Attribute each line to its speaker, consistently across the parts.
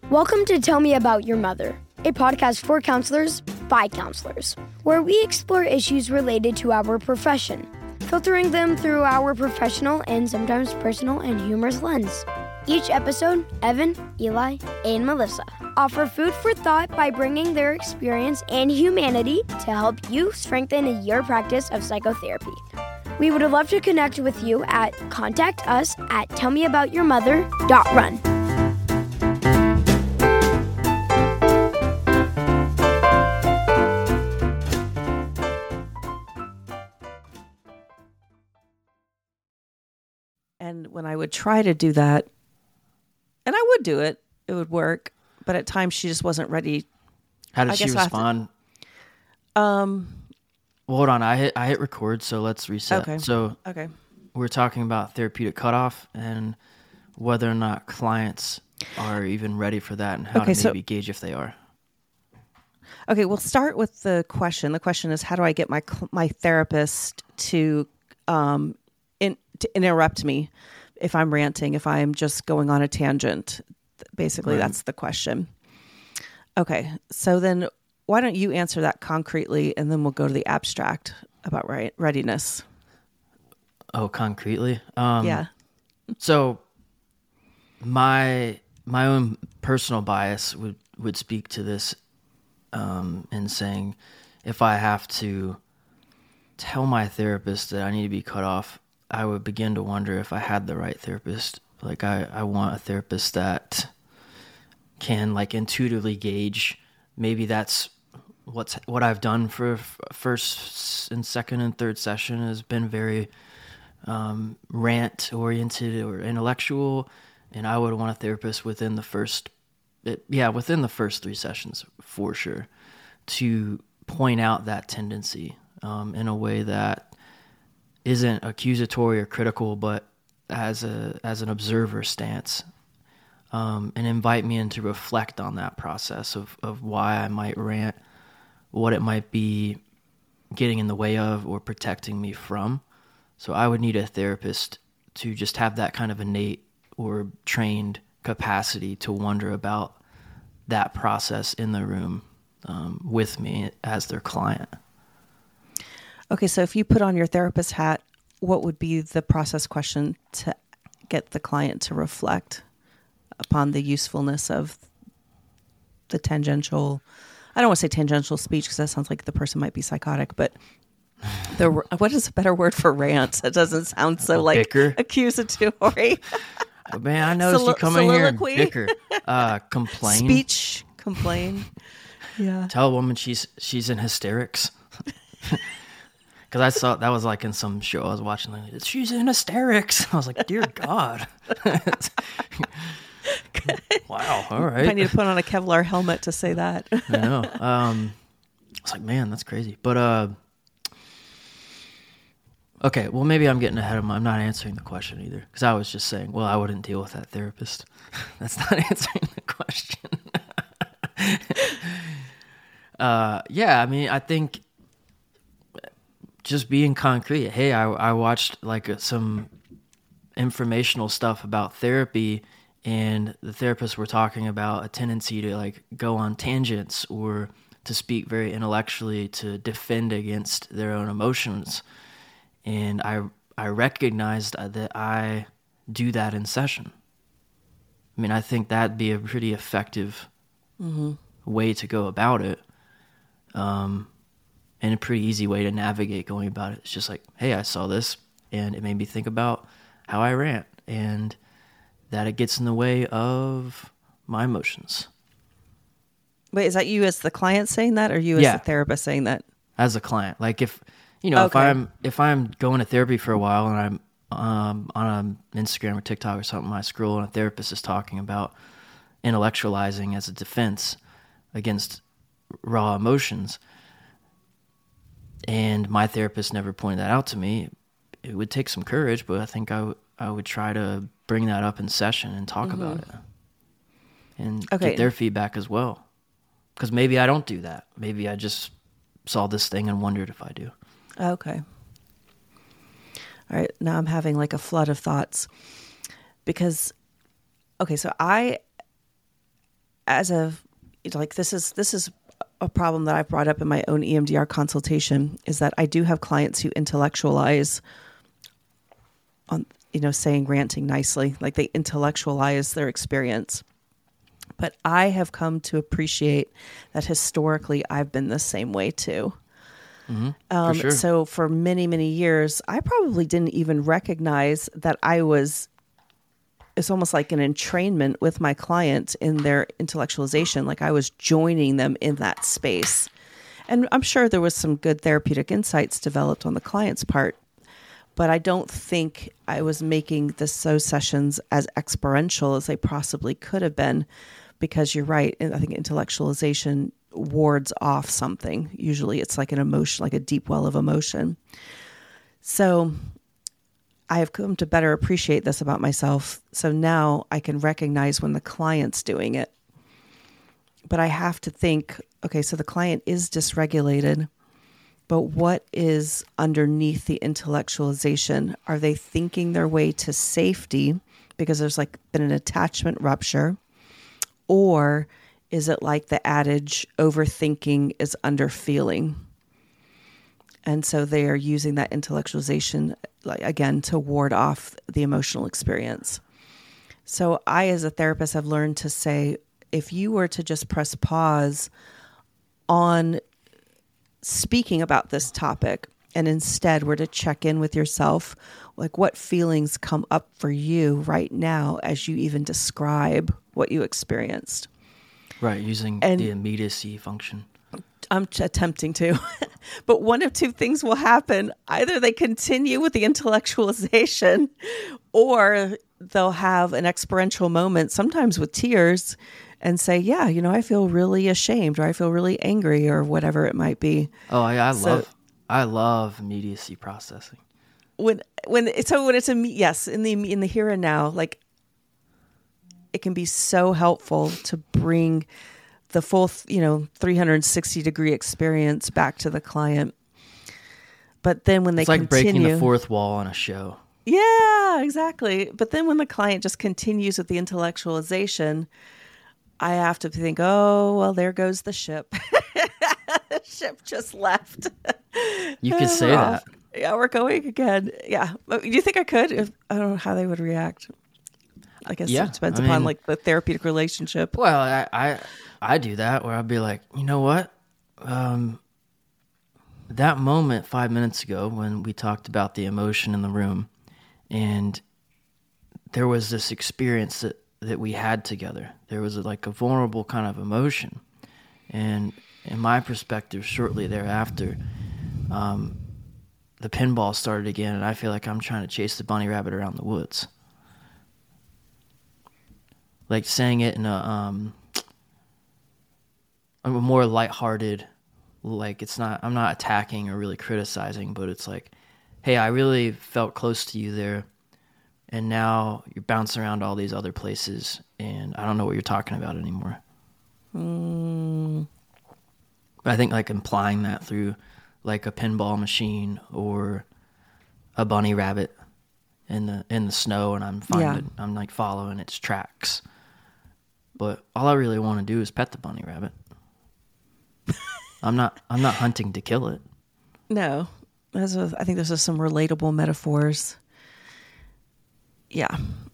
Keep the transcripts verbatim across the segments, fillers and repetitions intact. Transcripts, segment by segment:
Speaker 1: Welcome to Tell Me About Your Mother, a podcast for counselors by counselors, where we explore issues related to our profession, filtering them through our professional and sometimes personal and humorous lens. Each episode, Evan, Eli, and Melissa offer food for thought by bringing their experience and humanity to help you strengthen your practice of psychotherapy. We would love to connect with you at contact us at tell me about your mother dot run.
Speaker 2: And when I would try to do that, and I would do it, it would work. But at times she just wasn't ready.
Speaker 3: How did
Speaker 2: I
Speaker 3: she
Speaker 2: guess I have
Speaker 3: respond?
Speaker 2: to- um.
Speaker 3: Well, hold on. I hit I hit record, so let's reset.
Speaker 2: Okay.
Speaker 3: So
Speaker 2: Okay.
Speaker 3: we're talking about therapeutic cutoff and whether or not clients are even ready for that and how
Speaker 2: Okay,
Speaker 3: to
Speaker 2: so-
Speaker 3: maybe gauge if they are.
Speaker 2: Okay. We'll start with the question. The question is, how do I get my cl- my therapist to um in, to interrupt me if I'm ranting, if I'm just going on a tangent? Basically,
Speaker 3: Right.
Speaker 2: that's the question. Okay. So then, why don't you answer that concretely, and then we'll go to the abstract about right readiness.
Speaker 3: Oh, concretely? Um,
Speaker 2: Yeah.
Speaker 3: So my my own personal bias would, would speak to this um, in saying if I have to tell my therapist that I need to be cut off, I would begin to wonder if I had the right therapist. Like I, I want a therapist that can like intuitively gauge. Maybe that's what's what I've done for f- first and second and third session has been very um, rant oriented or intellectual, and I would want a therapist within the first, it, yeah, within the first three sessions for sure, to point out that tendency um, in a way that isn't accusatory or critical, but as a as an observer stance, um, and invite me in to reflect on that process of, of why I might rant, what it might be getting in the way of or protecting me from. So I would need a therapist to just have that kind of innate or trained capacity to wonder about that process in the room um, with me as their client.
Speaker 2: Okay, so if you put on your therapist hat, what would be the process question to get the client to reflect upon the usefulness of the tangential, I don't want to say tangential speech because that sounds like the person might be psychotic, but the what is a better word for rant? It doesn't sound so
Speaker 3: Well,
Speaker 2: like
Speaker 3: bicker.
Speaker 2: accusatory.
Speaker 3: Oh, man, I noticed
Speaker 2: Solo-
Speaker 3: you come in here and
Speaker 2: soliloquy?
Speaker 3: bicker, uh, complain.
Speaker 2: Speech, complain. Yeah.
Speaker 3: Tell a woman she's she's in hysterics. Because I saw that was like in some show I was watching. Like, she's in hysterics. I was like, dear God. Wow. All right.
Speaker 2: I need to put on a Kevlar helmet to say that.
Speaker 3: I know. Um, I was like, man, that's crazy. But uh, okay. Well, maybe I'm getting ahead of my. I'm not answering the question either. Because I was just saying, well, I wouldn't deal with that therapist. That's not answering the question. uh, yeah. I mean, I think. Just being concrete. Hey, I I watched like some informational stuff about therapy, and the therapists were talking about a tendency to like go on tangents or to speak very intellectually to defend against their own emotions. And I I recognized that I do that in session. I mean, I think that'd be a pretty effective mm-hmm. way to go about it. Um. And a pretty easy way to navigate going about it. It's just like, hey, I saw this, and it made me think about how I rant, and that it gets in the way of my emotions.
Speaker 2: Wait, is that you as the client saying that, or you as
Speaker 3: Yeah.
Speaker 2: the therapist saying that?
Speaker 3: As a client, like if you know,
Speaker 2: Okay.
Speaker 3: if I'm if I'm going to therapy for a while and I'm um, on a Instagram or TikTok or something, I scroll and a therapist is talking about intellectualizing as a defense against raw emotions. And my therapist never pointed that out to me. It would take some courage, but I think I, w- I would try to bring that up in session and talk mm-hmm. about it. And
Speaker 2: okay.
Speaker 3: get their feedback as well. Because maybe I don't do that. Maybe I just saw this thing and wondered if I do.
Speaker 2: Okay. All right. Now I'm having like a flood of thoughts. Because, okay, so I as a like this is this is a problem that I've brought up in my own E M D R consultation, is that I do have clients who intellectualize on, you know, saying ranting nicely, like they intellectualize their experience. But I have come to appreciate that historically I've been the same way too.
Speaker 3: Mm-hmm.
Speaker 2: Um,
Speaker 3: for sure.
Speaker 2: So for many, many years, I probably didn't even recognize that I was, it's almost like an entrainment with my client in their intellectualization. Like I was joining them in that space. And I'm sure there was some good therapeutic insights developed on the client's part, but I don't think I was making the S O sessions as experiential as they possibly could have been, because you're right. And I think intellectualization wards off something. Usually it's like an emotion, like a deep well of emotion. So I have come to better appreciate this about myself. So now I can recognize when the client's doing it. But I have to think, okay, so the client is dysregulated, but what is underneath the intellectualization? Are they thinking their way to safety because there's like been an attachment rupture? Or is it like the adage, overthinking is underfeeling? And so they are using that intellectualization, like again, to ward off the emotional experience. So I, as a therapist, have learned to say, if you were to just press pause on speaking about this topic and instead were to check in with yourself, like what feelings come up for you right now as you even describe what you experienced.
Speaker 3: Right, using
Speaker 2: And-
Speaker 3: the immediacy function.
Speaker 2: I'm t- attempting to, but one of two things will happen. Either they continue with the intellectualization, or they'll have an experiential moment, sometimes with tears, and say, yeah, you know, I feel really ashamed, or I feel really angry, or whatever it might be.
Speaker 3: Oh, yeah, I
Speaker 2: So-
Speaker 3: love I love immediacy processing.
Speaker 2: When, when, so when it's a, yes, in the, in the here and now, like it can be so helpful to bring the full, you know, three hundred sixty degree experience back to the client. But then when they
Speaker 3: It's like
Speaker 2: continue,
Speaker 3: breaking the fourth wall on a show.
Speaker 2: yeah, exactly. But then when the client just continues with the intellectualization, I have to think, oh, well, there goes the ship. The ship just left.
Speaker 3: You could say
Speaker 2: We're
Speaker 3: that.
Speaker 2: off. Yeah, we're going again. Yeah. But do you think I could? If, I don't know how they would react. I guess
Speaker 3: Yeah,
Speaker 2: it depends
Speaker 3: I
Speaker 2: upon
Speaker 3: mean-
Speaker 2: like the therapeutic relationship.
Speaker 3: Well, I, I I do that where I'll be like, you know what? Um, that moment five minutes ago when we talked about the emotion in the room, and there was this experience that, that we had together. There was a, like a vulnerable kind of emotion. And in my perspective, shortly thereafter, um, the pinball started again, and I feel like I'm trying to chase the bunny rabbit around the woods. Like saying it in a, um, a more lighthearted, like it's not, I'm not attacking or really criticizing, but it's like, hey, I really felt close to you there, and now you're bouncing around all these other places, and I don't know what you're talking about anymore.
Speaker 2: Mm.
Speaker 3: But I think like implying that through like a pinball machine or a bunny rabbit in the in the snow, and I'm finding, I'm like following its tracks. But all I really want to do is pet the bunny rabbit. I'm not I'm not hunting to kill it.
Speaker 2: No, That's a, I think there's just some relatable metaphors. Yeah.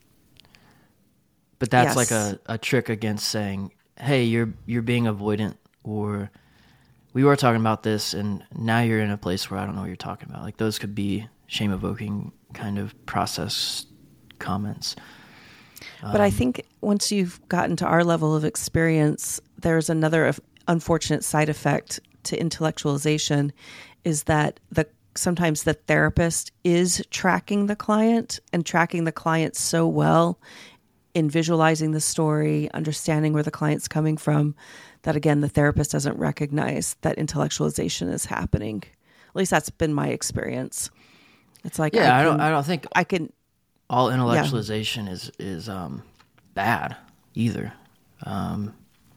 Speaker 3: But that's
Speaker 2: Yes.
Speaker 3: like a, a trick against saying, hey, you're you're being avoidant, or we were talking about this and now you're in a place where I don't know what you're talking about. Like those could be shame evoking kind of process comments.
Speaker 2: But I think once you've gotten to our level of experience, there's another of- unfortunate side effect to intellectualization is that the sometimes the therapist is tracking the client and tracking the client so well in visualizing the story, understanding where the client's coming from, that again, the therapist doesn't recognize that intellectualization is happening. At least that's been my experience. It's like,
Speaker 3: Yeah, I,
Speaker 2: I,
Speaker 3: don't.
Speaker 2: can,
Speaker 3: I don't think
Speaker 2: I can,
Speaker 3: all intellectualization is is um, bad either. Um,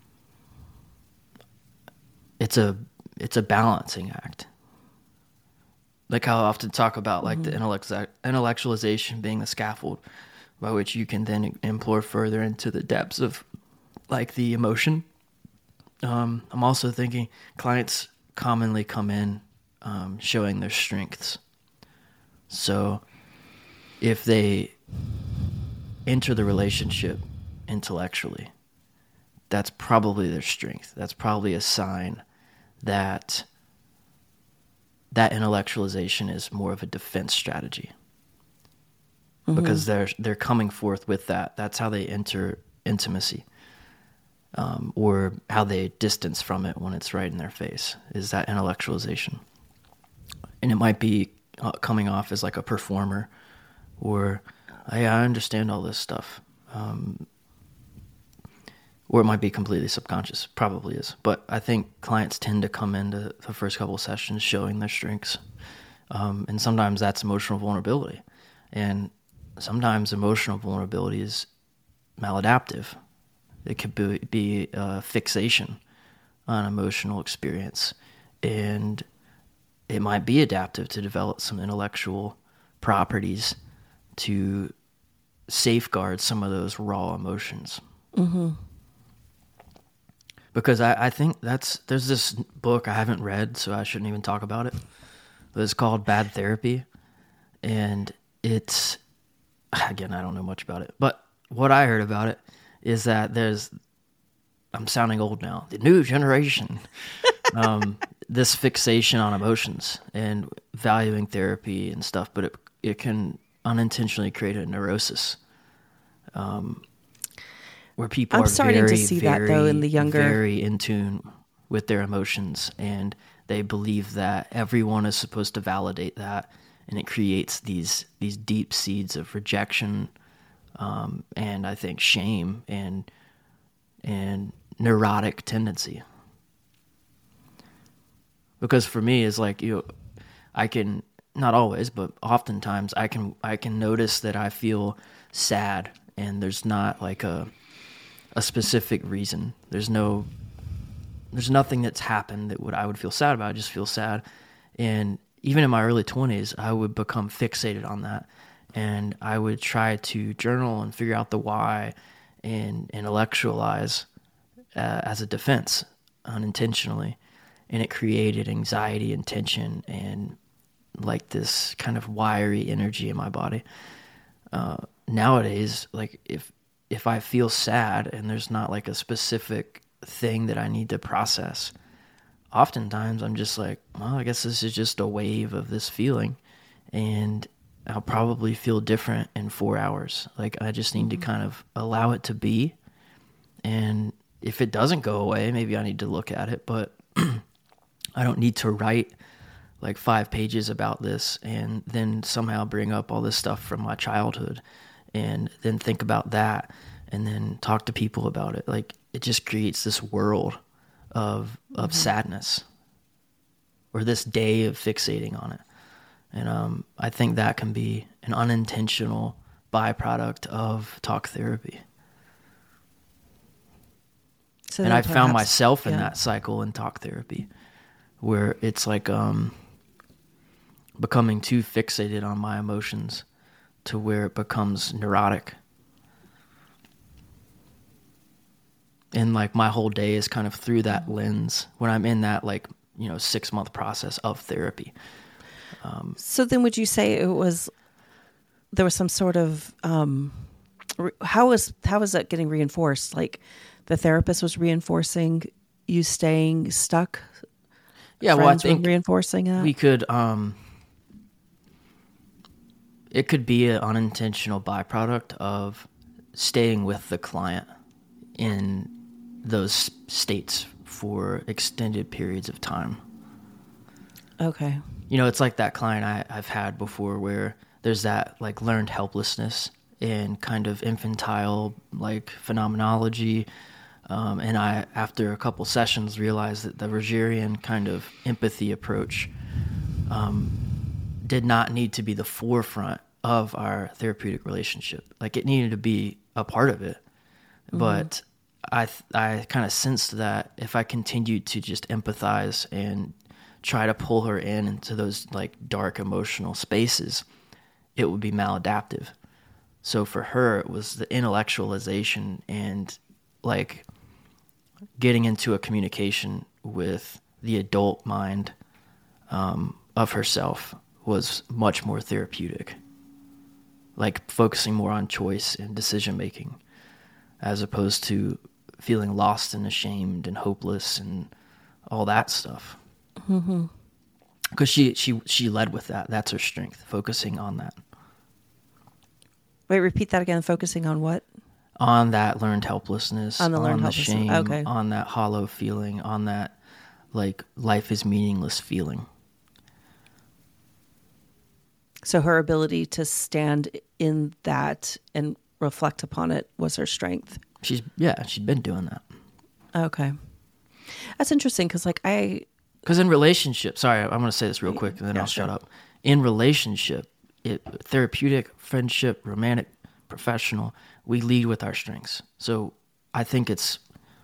Speaker 3: it's a it's a balancing act. Like how I often talk about like
Speaker 2: Mm-hmm.
Speaker 3: the intellect- intellectualization being the scaffold by which you can then implore further into the depths of like the emotion. Um, I'm also thinking clients commonly come in um, showing their strengths. So if they enter the relationship intellectually, that's probably their strength. That's probably a sign that that intellectualization is more of a defense strategy. Mm-hmm. Because they're they're coming forth with that. That's how they enter intimacy, um, or how they distance from it when it's right in their face, is that intellectualization. And it might be uh, coming off as like a performer, or hey, I understand all this stuff. Um, or it might be completely subconscious, probably is. But I think clients tend to come into the first couple of sessions showing their strengths. Um, and sometimes that's emotional vulnerability. And sometimes emotional vulnerability is maladaptive. It could be, be a fixation on emotional experience. And it might be adaptive to develop some intellectual properties to safeguard some of those raw emotions.
Speaker 2: Mm-hmm.
Speaker 3: Because I, I think that's, there's this book I haven't read, so I shouldn't even talk about it. But it's called Bad Therapy. And it's, again, I don't know much about it. But what I heard about it is that there's, I'm sounding old now, the new generation, um, this fixation on emotions and valuing therapy and stuff, but it it can unintentionally create a neurosis. Um, where people
Speaker 2: I'm
Speaker 3: are
Speaker 2: starting
Speaker 3: very,
Speaker 2: to see
Speaker 3: very,
Speaker 2: that though in the younger,
Speaker 3: very in tune with their emotions, and they believe that everyone is supposed to validate that, and it creates these these deep seeds of rejection, um, and I think shame and and neurotic tendency. Because for me, it's like, you know, I can, not always, but oftentimes I can I can notice that I feel sad, and there's not like a a specific reason. There's no, there's nothing that's happened that would I would feel sad about. I just feel sad. And even in my early twenties, I would become fixated on that. And I would try to journal and figure out the why and intellectualize uh, as a defense unintentionally. And it created anxiety and tension and like this kind of wiry energy in my body. Uh, nowadays, like if if I feel sad and there's not like a specific thing that I need to process, oftentimes I'm just like, well, I guess this is just a wave of this feeling, and I'll probably feel different in four hours. Like I just need to kind of allow it to be. And if it doesn't go away, maybe I need to look at it, but I don't need to write like five pages about this and then somehow bring up all this stuff from my childhood and then think about that and then talk to people about it. Like it just creates this world of of mm-hmm. sadness, or this day of fixating on it. And um, I think that can be an unintentional byproduct of talk therapy. So and I perhaps, found myself in yeah. that cycle in talk therapy, where it's like um, becoming too fixated on my emotions to where it becomes neurotic. And like my whole day is kind of through that lens when I'm in that like, you know, six month process of therapy. Um,
Speaker 2: so then would you say it was, there was some sort of, um, re- how was, how was that getting reinforced? Like the therapist was reinforcing you staying stuck?
Speaker 3: Yeah,
Speaker 2: Friends
Speaker 3: well, I think
Speaker 2: were reinforcing that?
Speaker 3: We could, um, it could be an unintentional byproduct of staying with the client in those states for extended periods of time.
Speaker 2: Okay.
Speaker 3: You know, it's like that client I, I've had before where there's that like learned helplessness and kind of infantile like phenomenology. Um, and I, after a couple sessions, realized that the Rogerian kind of empathy approach um, did not need to be the forefront of our therapeutic relationship. Like it needed to be a part of it. Mm-hmm. But I I kind of sensed that if I continued to just empathize and try to pull her in into those like dark emotional spaces, it would be maladaptive. So for her, it was the intellectualization and like getting into a communication with the adult mind um, of herself was much more therapeutic. Like focusing more on choice and decision making, as opposed to feeling lost and ashamed and hopeless and all that stuff.
Speaker 2: Mm-hmm.
Speaker 3: Because she, she, she led with that. That's her strength, focusing on that.
Speaker 2: Wait, repeat that again. Focusing on what?
Speaker 3: On that learned helplessness,
Speaker 2: On the learned
Speaker 3: on the
Speaker 2: helplessness.
Speaker 3: shame,
Speaker 2: Okay.
Speaker 3: on that hollow feeling, on that like life is meaningless feeling.
Speaker 2: So her ability to stand in that and reflect upon it was her strength.
Speaker 3: She's, yeah, she'd been doing that.
Speaker 2: Okay. That's interesting because like I...
Speaker 3: Because in relationship, sorry, I'm going to say this real quick and then
Speaker 2: Yeah,
Speaker 3: I'll
Speaker 2: sure.
Speaker 3: shut up. In relationship, it, therapeutic, friendship, romantic, professional, we lead with our strengths. So I think it's,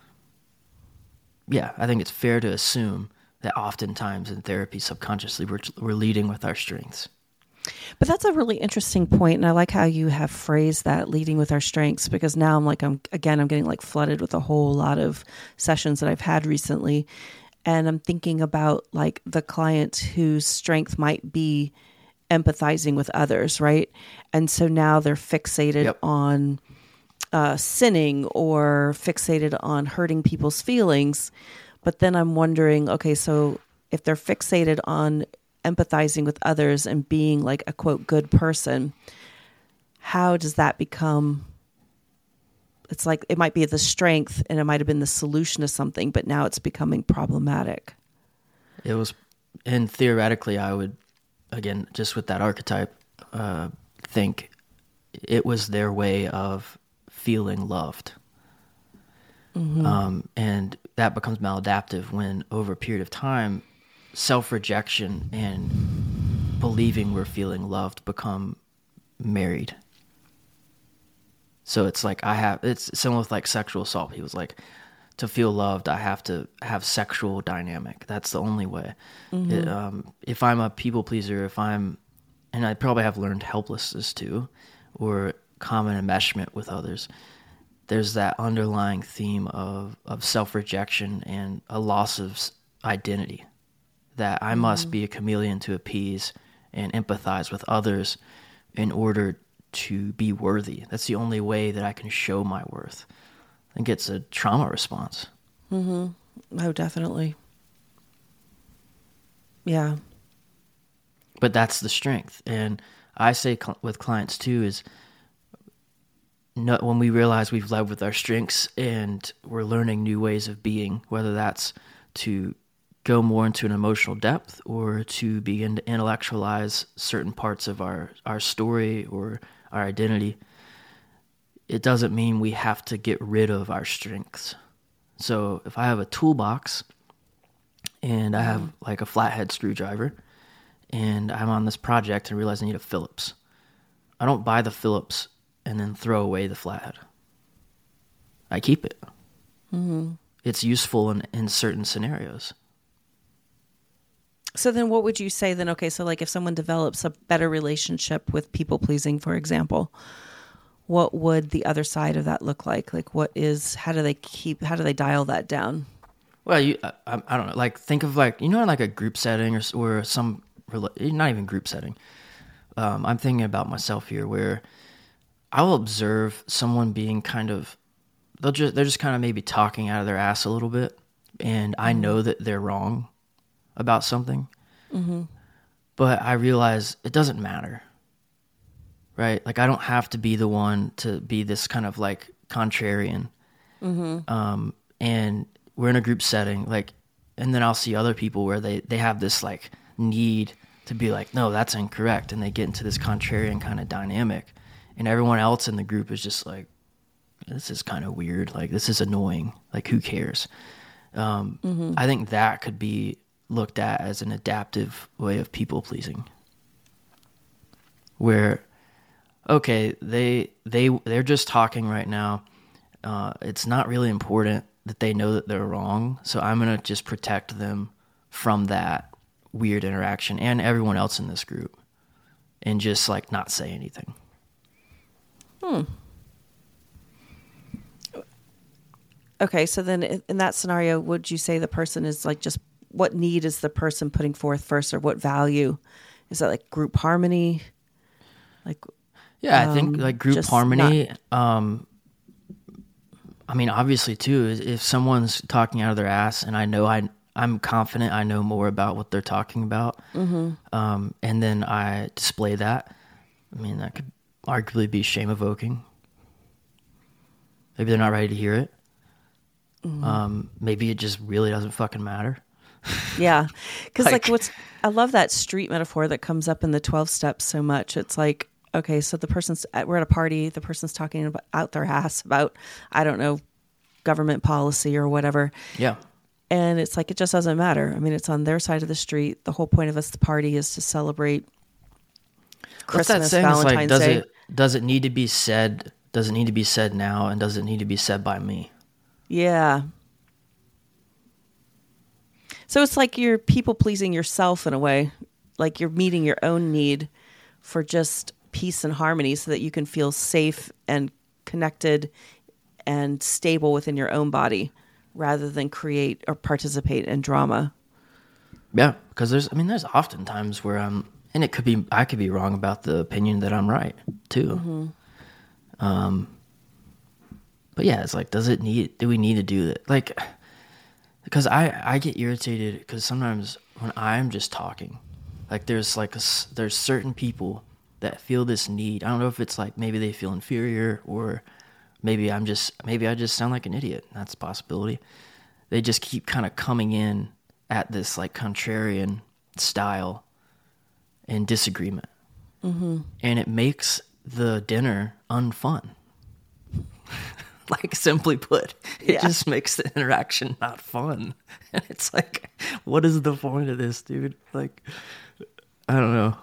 Speaker 3: yeah, I think it's fair to assume that oftentimes in therapy, subconsciously, we're, we're leading with our strengths.
Speaker 2: But that's a really interesting point, and I like how you have phrased that, leading with our strengths, because now I'm like, I'm again, I'm getting like flooded with a whole lot of sessions that I've had recently, and I'm thinking about like the client whose strength might be empathizing with others, right? And so now they're fixated
Speaker 3: Yep.
Speaker 2: on uh, sinning or fixated on hurting people's feelings. But then I'm wondering, okay, so if they're fixated on empathizing with others and being like a quote good person, how does that become, it's like it might be the strength and it might have been the solution to something, but now it's becoming problematic.
Speaker 3: It was, and theoretically, I would, again, just with that archetype, uh, think it was their way of feeling loved.
Speaker 2: Mm-hmm.
Speaker 3: Um, and that becomes maladaptive when over a period of time, self-rejection and believing we're feeling loved become married. So it's like I have, it's similar with like sexual assault. He was like, to feel loved, I have to have sexual dynamic. That's the only way.
Speaker 2: Mm-hmm.
Speaker 3: It, um, if I'm a people pleaser, if I'm, and I probably have learned helplessness too, or common enmeshment with others, there's that underlying theme of, of self-rejection and a loss of s- identity. That I must be a chameleon to appease and empathize with others in order to be worthy. That's the only way that I can show my worth. I think it's a trauma response.
Speaker 2: Mm-hmm. Oh, definitely. Yeah.
Speaker 3: But that's the strength. And I say cl- with clients too is no, when we realize we've led with our strengths and we're learning new ways of being, whether that's to go more into an emotional depth or to begin to intellectualize certain parts of our, our story or our identity, it doesn't mean we have to get rid of our strengths. So if I have a toolbox and I have like a flathead screwdriver and I'm on this project and realize I need a Phillips, I don't buy the Phillips and then throw away the flathead. I keep it.
Speaker 2: Mm-hmm.
Speaker 3: It's useful in, in certain scenarios.
Speaker 2: So then what would you say then? Okay, so like if someone develops a better relationship with people pleasing, for example, what would the other side of that look like? Like what is, how do they keep, how do they dial that down?
Speaker 3: Well, you, I, I don't know. Like think of like, you know, in like a group setting or, or some, not even group setting. Um, I'm thinking about myself here where I will observe someone being kind of, they'll just, they're just kind of maybe talking out of their ass a little bit. And I know that they're wrong about something,
Speaker 2: Mm-hmm.
Speaker 3: but I realize it doesn't matter, right? Like I don't have to be the one to be this kind of like contrarian.
Speaker 2: Mm-hmm.
Speaker 3: Um, and we're in a group setting, like, and then I'll see other people where they, they have this like need to be like, no, that's incorrect. And they get into this contrarian kind of dynamic and everyone else in the group is just like, this is kind of weird. Like, this is annoying. Like, who cares? Um,
Speaker 2: Mm-hmm.
Speaker 3: I think that could be looked at as an adaptive way of people pleasing, where, okay, they they they're just talking right now. Uh, it's not really important that they know that they're wrong, so I'm gonna just protect them from that weird interaction and everyone else in this group, and just like not say anything.
Speaker 2: Hmm. Okay, so then in in that scenario, would you say the person is like just what need is the person putting forth first, or what value? Is that like group harmony? Like,
Speaker 3: Yeah, I think
Speaker 2: um,
Speaker 3: like group
Speaker 2: just
Speaker 3: harmony. Um, I mean, obviously too, is if someone's talking out of their ass, and I know I I'm confident I know more about what they're talking about,
Speaker 2: Mm-hmm.
Speaker 3: um, and then I display that. I mean, that could arguably be shame evoking. Maybe they're not ready to hear it.
Speaker 2: Mm-hmm.
Speaker 3: Um, maybe it just really doesn't fucking matter.
Speaker 2: Yeah, because like,
Speaker 3: Like-
Speaker 2: what's I love that street metaphor that comes up in the twelve steps so much. It's like, okay, so the person's at, we're at a party, the person's talking about out their ass about, I don't know, government policy or whatever,
Speaker 3: Yeah.
Speaker 2: and it's like it just doesn't matter. I mean, it's on their side of the street. The whole point of us, the party, is to celebrate
Speaker 3: What's that
Speaker 2: Christmas,
Speaker 3: saying? It's
Speaker 2: Valentine's
Speaker 3: like, does
Speaker 2: Day.
Speaker 3: it does it need to be said? Does it need to be said now? And does it need to be said by me?
Speaker 2: Yeah. So it's like you're people pleasing yourself in a way, like you're meeting your own need for just peace and harmony so that you can feel safe and connected and stable within your own body rather than create or participate in drama.
Speaker 3: Yeah, because there's, I mean, there's often times where I'm, and it could be, I could be wrong about the opinion that I'm right too.
Speaker 2: Mm-hmm.
Speaker 3: Um, but yeah, it's like, does it need, do we need to do that? Like, because I, I get irritated because sometimes when I'm just talking, like there's like, a s there's certain people that feel this need. I don't know if it's like, maybe they feel inferior, or maybe I'm just, maybe I just sound like an idiot. That's a possibility. They just keep kind of coming in at this like contrarian style and disagreement.
Speaker 2: Mm-hmm.
Speaker 3: And it makes the dinner unfun. Like, simply put, it
Speaker 2: Yeah.
Speaker 3: just makes the interaction not fun. And it's like, what is the point of this, dude? Like, I don't know.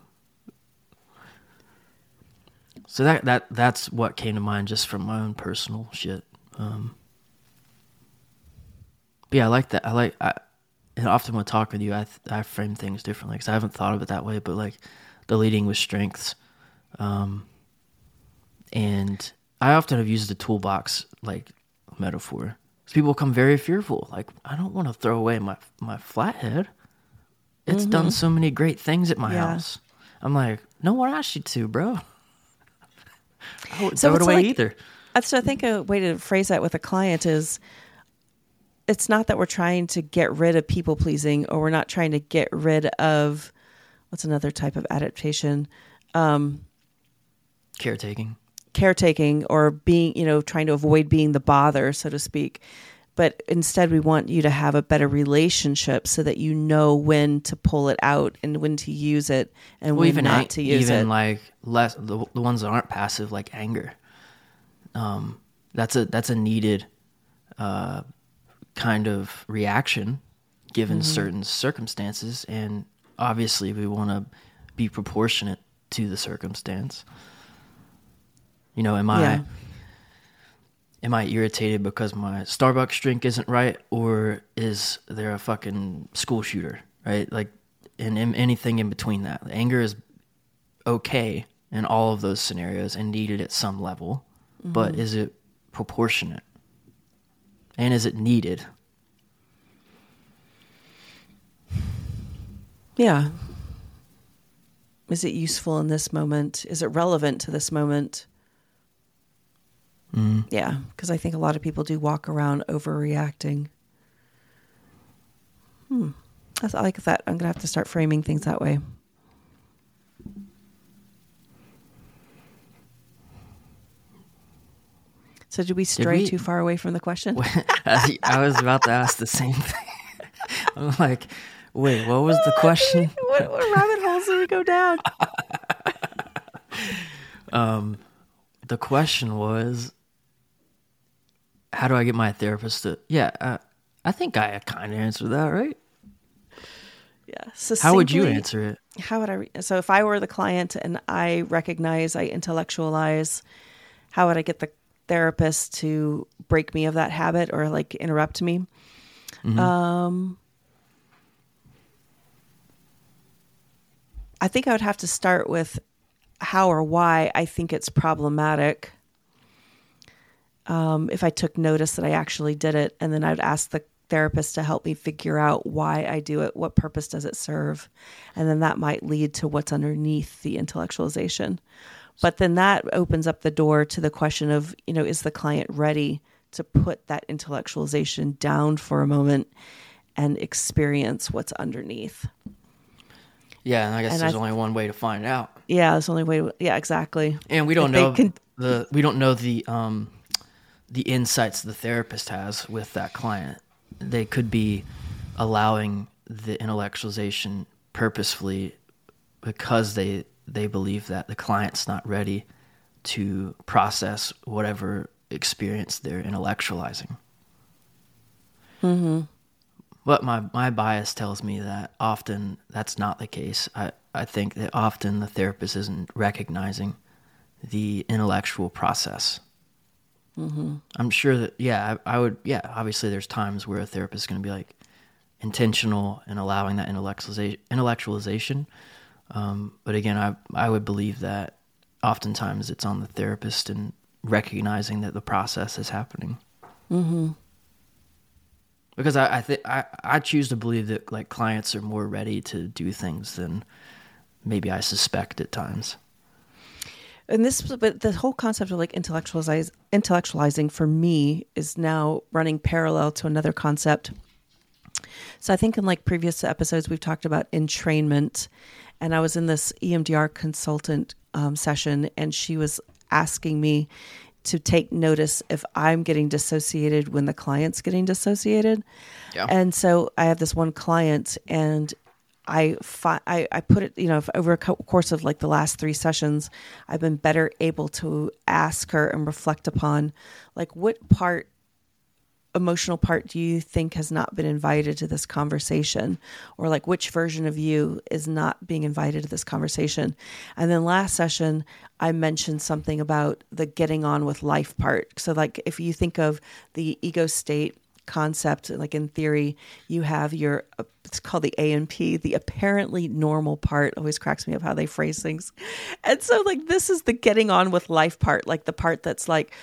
Speaker 3: So that that that's what came to mind just from my own personal shit. Um, but yeah, I like that. I like, I, and often when I talk with you, I, I frame things differently because I haven't thought of it that way, but like the leading with strengths. Um, and I often have used the toolbox like metaphor. Because people become very fearful. Like, I don't want to throw away my, my flathead. It's
Speaker 2: Mm-hmm.
Speaker 3: done so many great things at my
Speaker 2: Yeah.
Speaker 3: house. I'm like, no one asked you to, bro. I wouldn't
Speaker 2: So
Speaker 3: throw it
Speaker 2: it's
Speaker 3: away
Speaker 2: like-
Speaker 3: either.
Speaker 2: That's, I think, a way to phrase that with a client is it's not that we're trying to get rid of people pleasing, or we're not trying to get rid of, what's another type of adaptation? Um,
Speaker 3: Caretaking.
Speaker 2: caretaking, or being, you know, trying to avoid being the bother, so to speak. But instead, we want you to have a better relationship so that you know when to pull it out and when to use it and
Speaker 3: Well,
Speaker 2: when
Speaker 3: even
Speaker 2: not
Speaker 3: ang-
Speaker 2: to use
Speaker 3: even
Speaker 2: it.
Speaker 3: like less the, the ones that aren't passive, like anger. Um, that's a that's a needed uh, kind of reaction given
Speaker 2: Mm-hmm.
Speaker 3: certain circumstances, and obviously we want to be proportionate to the circumstance. You know, am I
Speaker 2: Yeah.
Speaker 3: am I irritated because my Starbucks drink isn't right, or is there a fucking school shooter, right? Like, and, and anything in between that. Anger is okay in all of those scenarios and needed at some level,
Speaker 2: Mm-hmm.
Speaker 3: but is it proportionate? And is it needed?
Speaker 2: Yeah. Is it useful in this moment? Is it relevant to this moment?
Speaker 3: Mm.
Speaker 2: Yeah, because I think a lot of people do walk around overreacting. Hmm. I th- I like that. I'm going to have to start framing things that way. So did we stray
Speaker 3: we-
Speaker 2: too far away from the question?
Speaker 3: I I was about to ask the same thing. I'm like, wait, what was the question?
Speaker 2: what, what rabbit holes did we go down?
Speaker 3: Um, the question was, how do I get my therapist to? Yeah, uh, I think I kind of answered that, right?
Speaker 2: Yeah.
Speaker 3: How would you
Speaker 2: succinctly-
Speaker 3: answer it?
Speaker 2: How would I? Re- so if I were the client and I recognize, I intellectualize, how would I get the therapist to break me of that habit or like interrupt me?
Speaker 3: Mhm.
Speaker 2: Um, I think I would have to start with how or why I think it's problematic. um, if I took notice that I actually did it, and then I'd ask the therapist to help me figure out why I do it, what purpose does it serve, and then that might lead to what's underneath the intellectualization. But then that opens up the door to the question of, you know, is the client ready to put that intellectualization down for a moment and experience what's underneath?
Speaker 3: Yeah, and I guess
Speaker 2: and
Speaker 3: there's
Speaker 2: I,
Speaker 3: only one way to find out.
Speaker 2: Yeah, there's only way. Yeah, exactly.
Speaker 3: And we don't
Speaker 2: if
Speaker 3: know
Speaker 2: can,
Speaker 3: the we don't know the um the insights the therapist has with that client. They could be allowing the intellectualization purposefully because they they believe that the client's not ready to process whatever experience they're intellectualizing.
Speaker 2: Mm-hmm.
Speaker 3: But my, my bias tells me that often that's not the case. I, I think that often the therapist isn't recognizing the intellectual process. Mm-hmm. I'm sure that, yeah, I, I would, yeah, obviously there's times where a therapist is going to be like intentional in allowing that intellectualiza- intellectualization. Um, but again, I I would believe that oftentimes it's on the therapist and recognizing that the process is happening.
Speaker 2: Mm-hmm.
Speaker 3: Because I I, th- I I choose to believe that like clients are more ready to do things than maybe I suspect at times.
Speaker 2: And this, but the whole concept of like intellectualize, intellectualizing for me is now running parallel to another concept. So I think in like previous episodes we've talked about entrainment, and I was in this E M D R consultant um, session, and she was asking me to take notice if I'm getting dissociated when the client's getting dissociated.
Speaker 3: Yeah.
Speaker 2: And so I have this one client, and I, fi- I I put it, you know, over a co- course of like the last three sessions, I've been better able to ask her and reflect upon like what part, emotional part do you think has not been invited to this conversation, or like which version of you is not being invited to this conversation. And then last session, I mentioned something about the getting on with life part. So like if you think of the ego state concept, like in theory, you have your, it's called the A N P, the apparently normal part. Always cracks me up how they phrase things. And so like this is the getting on with life part, like the part that's like,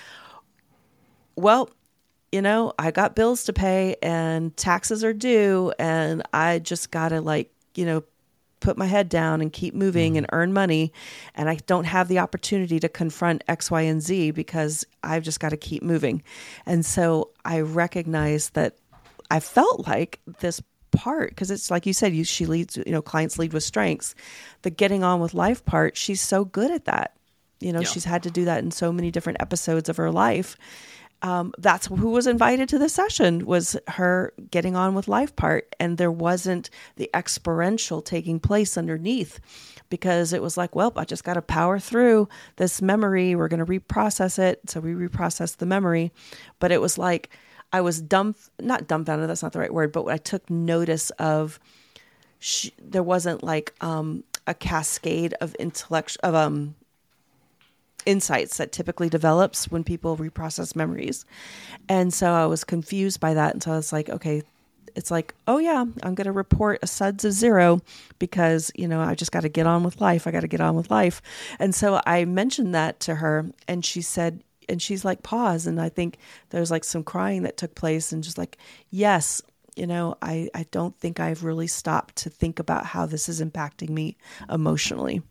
Speaker 2: well, you know, I got bills to pay and taxes are due, and I just got to like, you know, put my head down and keep moving mm-hmm. and earn money. And I don't have the opportunity to confront X, Y, and Z because I've just got to keep moving. And so I recognize that I felt like this part, because it's like you said, you, she leads, you know, clients lead with strengths. The getting on with life part, she's so good at that. You know, yeah. She's had to do that in so many different episodes of her life. Um, that's who was invited to the session, was her getting on with life part. And there wasn't the experiential taking place underneath, because it was like, well, I just got to power through this memory. We're going to reprocess it. So we reprocessed the memory. But it was like, I was dumb, not dumbfounded, that's not the right word, but I took notice of, she, there wasn't like um, a cascade of intellect, of, um, insights that typically develops when people reprocess memories. And so I was confused by that. And so I was like, okay, it's like, oh yeah, I'm going to report a S U D S of zero because, you know, I just got to get on with life. I got to get on with life. And so I mentioned that to her, and she said, and she's like, pause. And I think there's like some crying that took place, and just like, yes, you know, I, I don't think I've really stopped to think about how this is impacting me emotionally.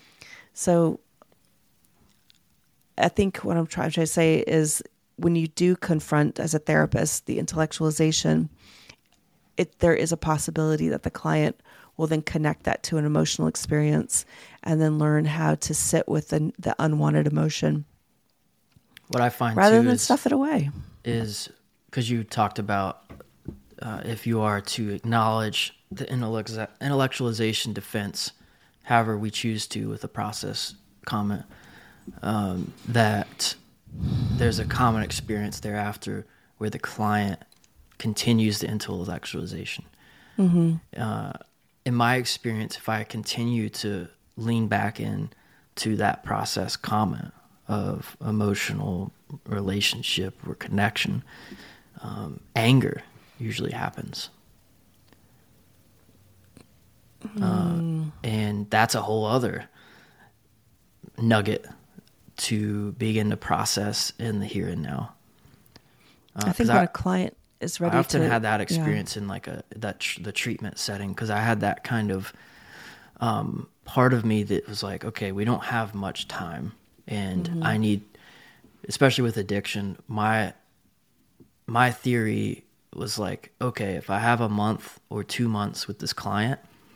Speaker 2: So I think what I'm trying to say is, when you do confront as a therapist the intellectualization, it there is a possibility that the client will then connect that to an emotional experience and then learn how to sit with the, the unwanted emotion.
Speaker 3: What I find
Speaker 2: rather
Speaker 3: too
Speaker 2: than
Speaker 3: is,
Speaker 2: stuff it away
Speaker 3: is because you talked about uh, if you are to acknowledge the intellectualization defense, however we choose to with a process comment, um, that there's a common experience thereafter where the client continues the intellectualization. Mm-hmm. Uh, in my experience, if I continue to lean back in to that process comment of emotional relationship or connection, um, anger usually happens. Mm. Uh, and that's a whole other nugget to begin to process in the here and now. Uh,
Speaker 2: I think
Speaker 3: 'cause
Speaker 2: when
Speaker 3: I,
Speaker 2: a client is ready
Speaker 3: I often
Speaker 2: to,
Speaker 3: had that
Speaker 2: yeah.
Speaker 3: experience in like a that tr- the treatment setting, because I had that kind of um, part of me that was like, okay, we don't have much time, and
Speaker 2: Mm-hmm.
Speaker 3: I need, especially with addiction, my my theory was like, okay, if I have a month or two months with this client,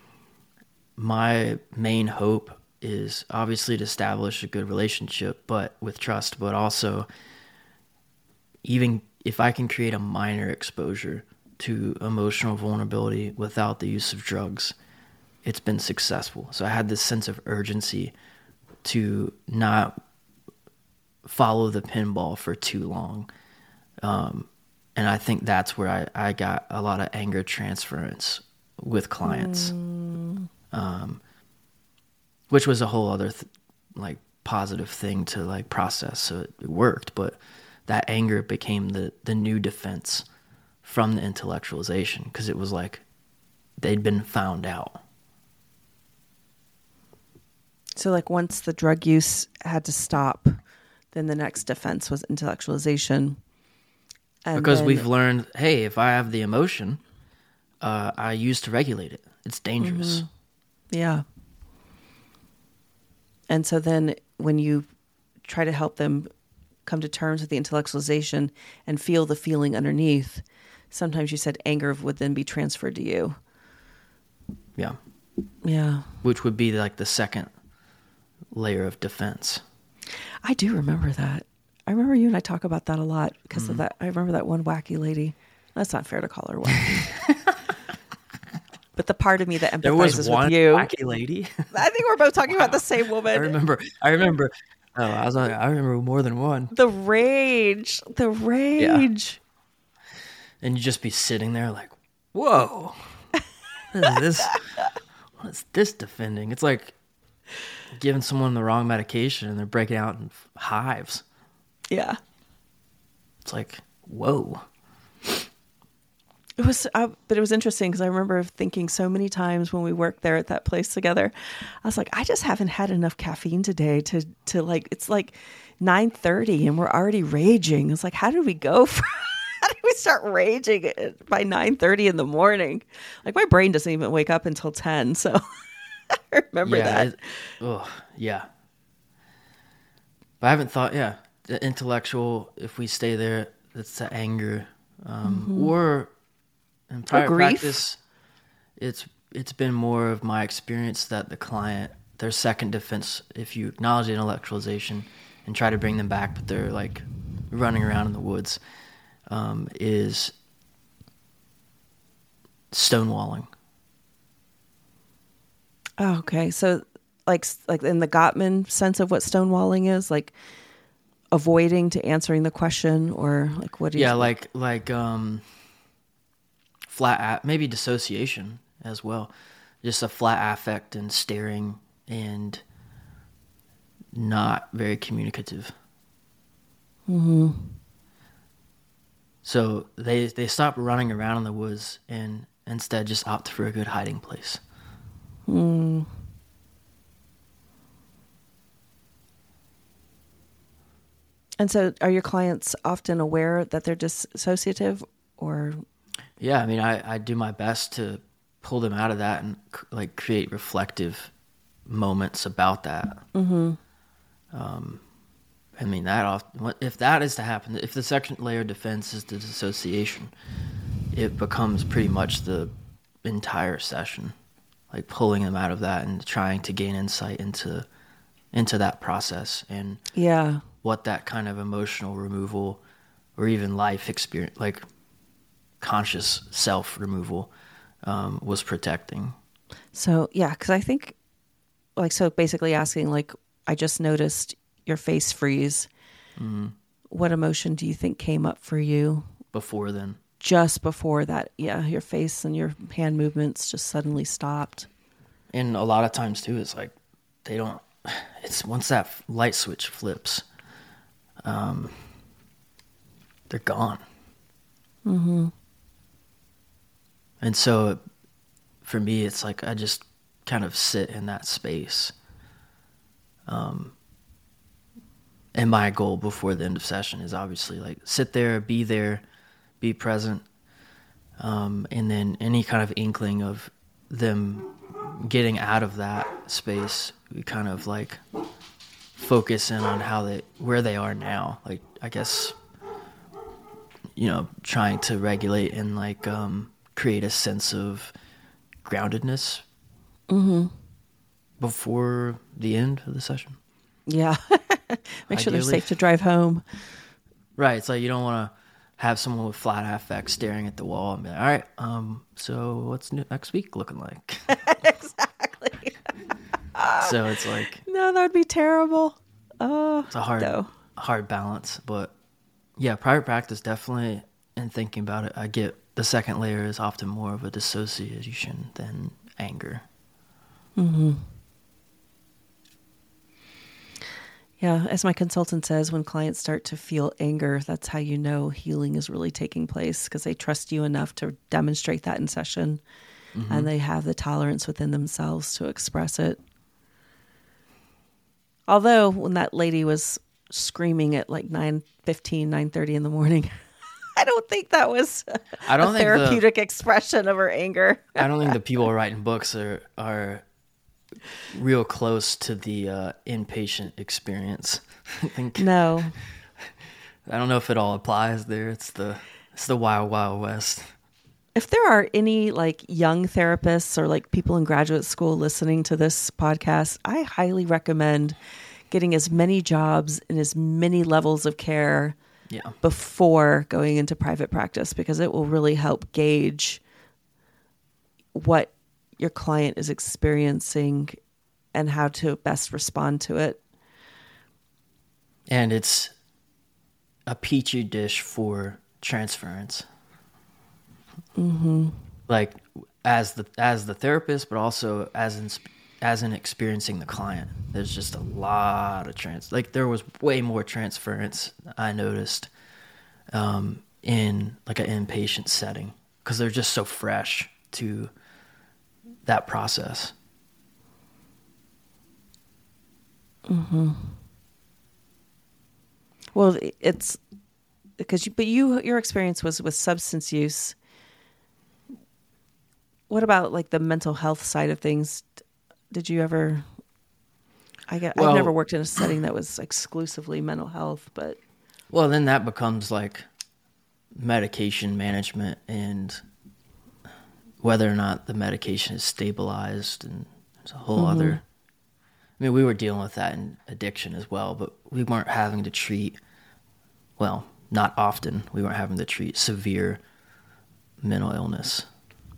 Speaker 3: my main hope is obviously to establish a good relationship, but with trust, but also even if I can create a minor exposure to emotional vulnerability without the use of drugs, it's been successful. So I had this sense of urgency to not follow the pinball for too long. Um, and I think that's where I, I got a lot of anger transference with clients, mm. um, which was a whole other th- like positive thing to like process. So it, it worked, but that anger became the, the new defense from the intellectualization, because it was like they'd been found out.
Speaker 2: So like once the drug use had to stop, then the next defense was intellectualization. And
Speaker 3: because
Speaker 2: then,
Speaker 3: we've learned, hey, if I have the emotion, uh, I use to regulate it. It's dangerous.
Speaker 2: Mm-hmm. Yeah. And so then when you try to help them come to terms with the intellectualization and feel the feeling underneath, sometimes you said anger would then be transferred to you.
Speaker 3: Yeah.
Speaker 2: Yeah.
Speaker 3: Which would be like the second layer of defense.
Speaker 2: I do remember that. I remember you and I talk about that a lot because mm-hmm. of that. I remember that one wacky lady. That's not fair to call her wacky. But the part of me that empathizes
Speaker 3: there was one
Speaker 2: with you,
Speaker 3: wacky lady.
Speaker 2: I think we're both talking wow. about the same woman.
Speaker 3: I remember. I remember. Oh, I was like, I remember more than one.
Speaker 2: The rage, the rage.
Speaker 3: Yeah. And you just be sitting there like, whoa, what is this? What is this defending? It's like giving someone the wrong medication and they're breaking out in hives.
Speaker 2: Yeah.
Speaker 3: It's like, whoa.
Speaker 2: It was, uh, but it was interesting because I remember thinking so many times when we worked there at that place together, I was like, I just haven't had enough caffeine today to, to like, it's like nine thirty and we're already raging. It's like, how did we go from, how did we start raging by nine thirty in the morning? Like my brain doesn't even wake up until ten. So I remember
Speaker 3: yeah,
Speaker 2: that.
Speaker 3: It, oh, yeah. But I haven't thought, yeah, the intellectual, if we stay there, it's the anger, um, mm-hmm. or in private practice, it's it's been more of my experience that the client, their second defense, if you acknowledge the intellectualization and try to bring them back, but they're like running around in the woods, um, is stonewalling.
Speaker 2: Oh, okay. So like like in the Gottman sense of what stonewalling is, like avoiding to answering the question, or like what do you
Speaker 3: Yeah, like like um flat, maybe dissociation as well. Just a flat affect and staring and not very communicative.
Speaker 2: Mm-hmm.
Speaker 3: So they they stop running around in the woods and instead just opt for a good hiding place.
Speaker 2: Mm. And so are your clients often aware that they're dissociative, or?
Speaker 3: Yeah, I mean, I, I do my best to pull them out of that and like create reflective moments about that.
Speaker 2: Mm-hmm.
Speaker 3: Um, I mean, that often, if that is to happen, if the second layer of defense is the dissociation, it becomes pretty much the entire session, like pulling them out of that and trying to gain insight into into that process and
Speaker 2: yeah,
Speaker 3: what that kind of emotional removal or even life experience, like conscious self removal, um, was protecting.
Speaker 2: So, yeah, because I think, like, so basically asking, like, I just noticed your face freeze.
Speaker 3: Mm-hmm.
Speaker 2: What emotion do you think came up for you?
Speaker 3: Before then?
Speaker 2: Just before that, yeah, your face and your hand movements just suddenly stopped.
Speaker 3: And a lot of times, too, it's like they don't, it's once that light switch flips, um, they're gone.
Speaker 2: Mm-hmm.
Speaker 3: And so for me, it's like I just kind of sit in that space. Um, and my goal before the end of session is obviously like sit there, be there, be present. Um, and then any kind of inkling of them getting out of that space, we kind of like focus in on how they, where they are now. Like, I guess, you know, trying to regulate and like um, create a sense of groundedness
Speaker 2: Mm-hmm.
Speaker 3: before the end of the session.
Speaker 2: Yeah. Make sure they're
Speaker 3: Ideally.
Speaker 2: safe to drive home.
Speaker 3: Right. It's like you don't want to have someone with flat affect staring at the wall and be like, all right, um, so what's new next week looking like?
Speaker 2: Exactly.
Speaker 3: So it's like,
Speaker 2: No, that would be terrible. Oh,
Speaker 3: it's a hard,
Speaker 2: no.
Speaker 3: hard balance. But yeah, private practice definitely, in thinking about it, I get the second layer is often more of a dissociation than anger.
Speaker 2: Mm-hmm. Yeah, as my consultant says, when clients start to feel anger, that's how you know healing is really taking place, because they trust you enough to demonstrate that in session,
Speaker 3: Mm-hmm.
Speaker 2: and they have the tolerance within themselves to express it. Although when that lady was screaming at like nine fifteen, nine thirty in the morning, I don't think that was
Speaker 3: I don't
Speaker 2: a
Speaker 3: think the-
Speaker 2: therapeutic expression of her anger.
Speaker 3: I don't think the people writing books are are real close to the uh, inpatient experience. I think
Speaker 2: No.
Speaker 3: I don't know if it all applies there. It's the it's the wild wild west.
Speaker 2: If there are any like young therapists or like people in graduate school listening to this podcast, I highly recommend getting as many jobs and as many levels of care
Speaker 3: Yeah.
Speaker 2: before going into private practice, because it will really help gauge what your client is experiencing and how to best respond to it.
Speaker 3: And it's a petri dish for transference.
Speaker 2: Mm-hmm.
Speaker 3: Like as the as the therapist, but also as in as in experiencing the client. There's just a lot of trans. Like there was way more transference I noticed um, in like an inpatient setting, because they're just so fresh to that process.
Speaker 2: Mm-hmm. Well, it's because you, but you, your experience was with substance use. What about like the mental health side of things? Did you ever, I get,
Speaker 3: Well-
Speaker 2: I've never worked in a setting that was exclusively mental health, but
Speaker 3: Well, then that becomes like medication management and whether or not the medication is stabilized, and there's a whole
Speaker 2: Mm-hmm.
Speaker 3: other. I mean, we were dealing with that in addiction as well, but we weren't having to treat, well, not often, we weren't having to treat severe mental illness.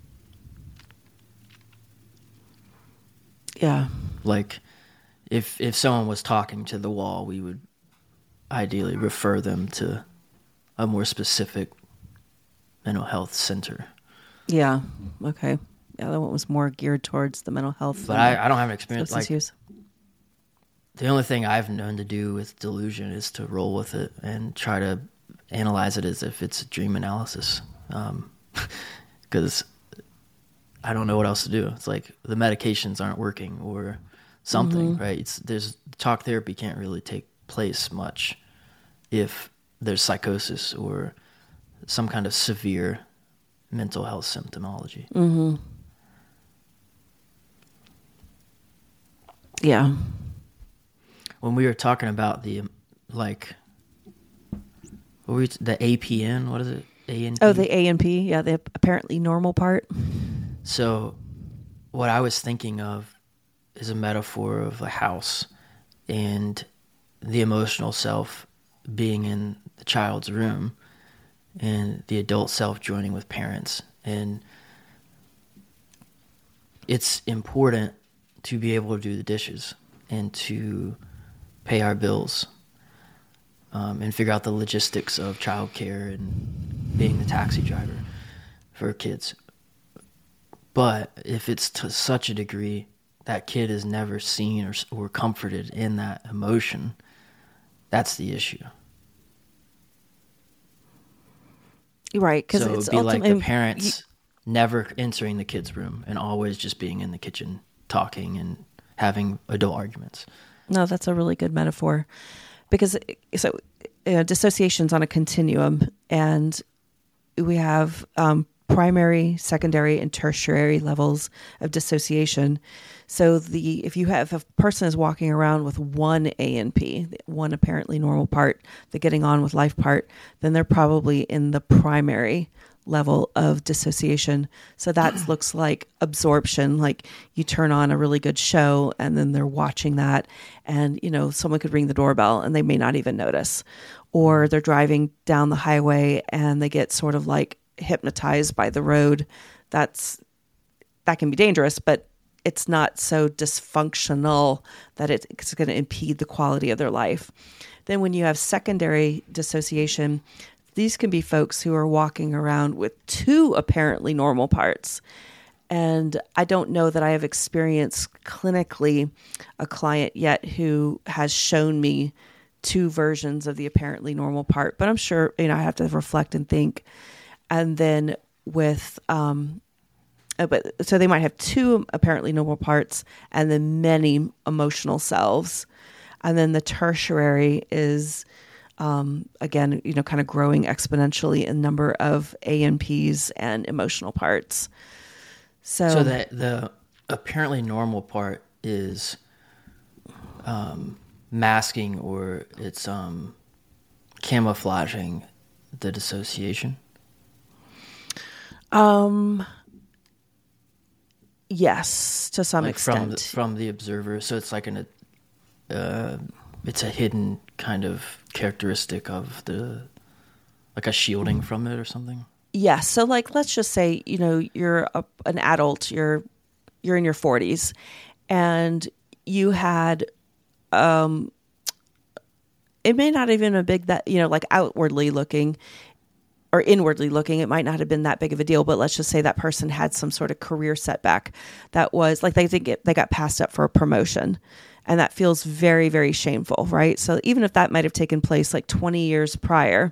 Speaker 2: yeah.
Speaker 3: Like, if if someone was talking to the wall, we would ideally refer them to a more specific mental health center.
Speaker 2: Yeah. Okay. Yeah. That one was more geared towards the mental health.
Speaker 3: But
Speaker 2: than
Speaker 3: I, I don't have an experience.
Speaker 2: substance
Speaker 3: Like,
Speaker 2: use.
Speaker 3: the only thing I've known to do with delusion is to roll with it and try to analyze it as if it's a dream analysis. Um, because I don't know what else to do. It's like the medications aren't working or something,
Speaker 2: Mm-hmm.
Speaker 3: right? It's there's talk therapy can't really take place much if there's psychosis or some kind of severe mental health symptomology.
Speaker 2: Mm-hmm. Yeah.
Speaker 3: When we were talking about the um, like, what were we, the A P N, what is it? A N P?
Speaker 2: Oh, the A and P. Yeah. The apparently normal part.
Speaker 3: So what I was thinking of is a metaphor of a house and the emotional self being in the child's room and the adult self joining with parents. And it's important to be able to do the dishes and to pay our bills, um, and figure out the logistics of childcare and being the taxi driver for kids. But if it's to such a degree that kid is never seen or, or comforted in that emotion, that's the issue.
Speaker 2: Right. Because
Speaker 3: So it
Speaker 2: it's
Speaker 3: would be like the
Speaker 2: ultimately-
Speaker 3: parents never entering the kid's room and always just being in the kitchen talking and having adult arguments.
Speaker 2: No, that's a really good metaphor, because so uh, dissociation's on a continuum, and we have um, primary, secondary, and tertiary levels of dissociation. So the if you have if a person is walking around with one A N P, one apparently normal part, the getting on with life part, then they're probably in the primary level of dissociation. So that looks like absorption, like you turn on a really good show and then they're watching that, and you know someone could ring the doorbell and they may not even notice, or they're driving down the highway and they get sort of like hypnotized by the road. That's that can be dangerous, but it's not so dysfunctional that it's going to impede the quality of their life. Then when you have secondary dissociation, these can be folks who are walking around with two apparently normal parts. And I don't know that I have experienced clinically a client yet who has shown me two versions of the apparently normal part, but I'm sure, you know, I have to reflect and think. And then with, um, but so they might have two apparently normal parts and then many emotional selves. And then the tertiary is, um, again, you know, kind of growing exponentially in number of A N Ps and emotional parts. So,
Speaker 3: so that the apparently normal part is um, masking, or it's um, camouflaging the dissociation.
Speaker 2: Um. Yes, to some
Speaker 3: like
Speaker 2: extent.
Speaker 3: From the, from the observer, so it's like an, uh, it's a hidden kind of characteristic of the, like a shielding from it or something.
Speaker 2: Yeah. So like, let's just say, you know, you're a, an adult, you're, you're in your forties and you had, um, it may not even a big that, you know, like outwardly looking or inwardly looking, it might not have been that big of a deal, but let's just say that person had some sort of career setback that was like, they think it, they got passed up for a promotion, and that feels very, very shameful. Right. So even if that might've taken place like twenty years prior,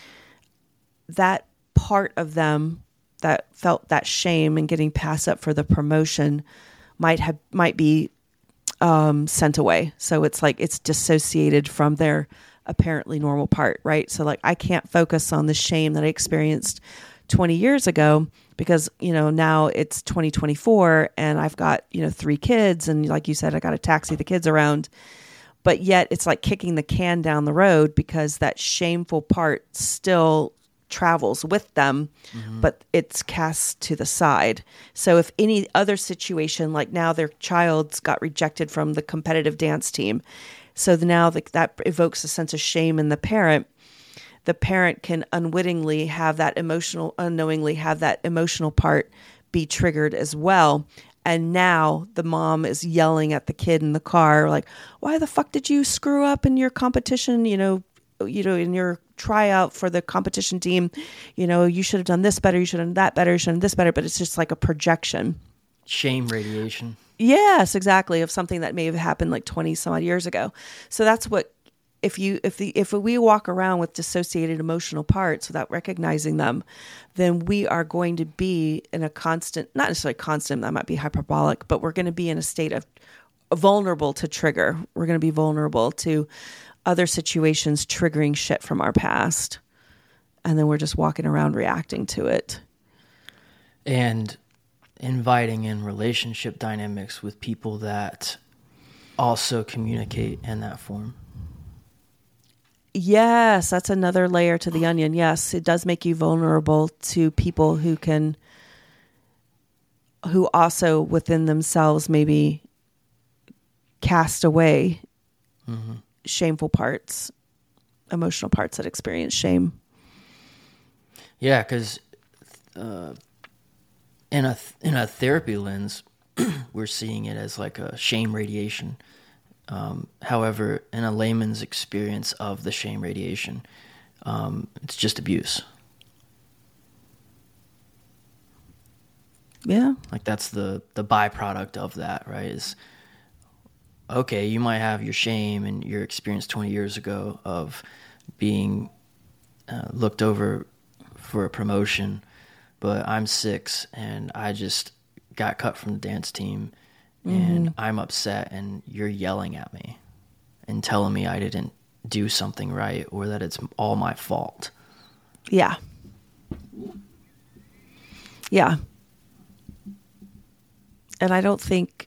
Speaker 2: that part of them that felt that shame and getting passed up for the promotion might have, might be, um, sent away. So it's like, it's dissociated from their apparently normal part, right? So like, I can't focus on the shame that I experienced twenty years ago because, you know, now it's twenty twenty-four and I've got, you know, three kids. And like you said, I got to taxi the kids around, but yet it's like kicking the can down the road because that shameful part still travels with them, mm-hmm. but it's cast to the side. So if any other situation, like now their child's got rejected from the competitive dance team, so now the, that evokes a sense of shame in the parent. The parent can unwittingly have that emotional, unknowingly have that emotional part be triggered as well. And now the mom is yelling at the kid in the car, like, why the fuck did you screw up in your competition? You know, you know, in your tryout for the competition team, you know, you should have done this better. You should have done that better. You should have done this better. But it's just like a projection.
Speaker 3: Shame radiation.
Speaker 2: Yes, exactly. Of something that may have happened like twenty some odd years ago. So that's what, if you, if the, if we walk around with dissociated emotional parts without recognizing them, then we are going to be in a constant, not necessarily constant, that might be hyperbolic, but we're going to be in a state of vulnerable to trigger. We're going to be vulnerable to other situations triggering shit from our past. And then we're just walking around reacting to it.
Speaker 3: And inviting in relationship dynamics with people that also communicate in that form.
Speaker 2: Yes, that's another layer to the onion. Yes, it does make you vulnerable to people who can, who also within themselves maybe cast away mm-hmm. shameful parts, emotional parts that experience shame.
Speaker 3: Yeah, because uh, in a in a therapy lens, we're seeing it as like a shame radiation. Um, however, in a layman's experience of the shame radiation, um, it's just abuse.
Speaker 2: Yeah.
Speaker 3: Like that's the, the byproduct of that, right? Is, okay, you might have your shame and your experience twenty years ago of being uh, looked over for a promotion, but I'm six and I just got cut from the dance team. And mm-hmm. I'm upset and you're yelling at me and telling me I didn't do something right or that it's all my fault.
Speaker 2: Yeah. Yeah. And I don't think,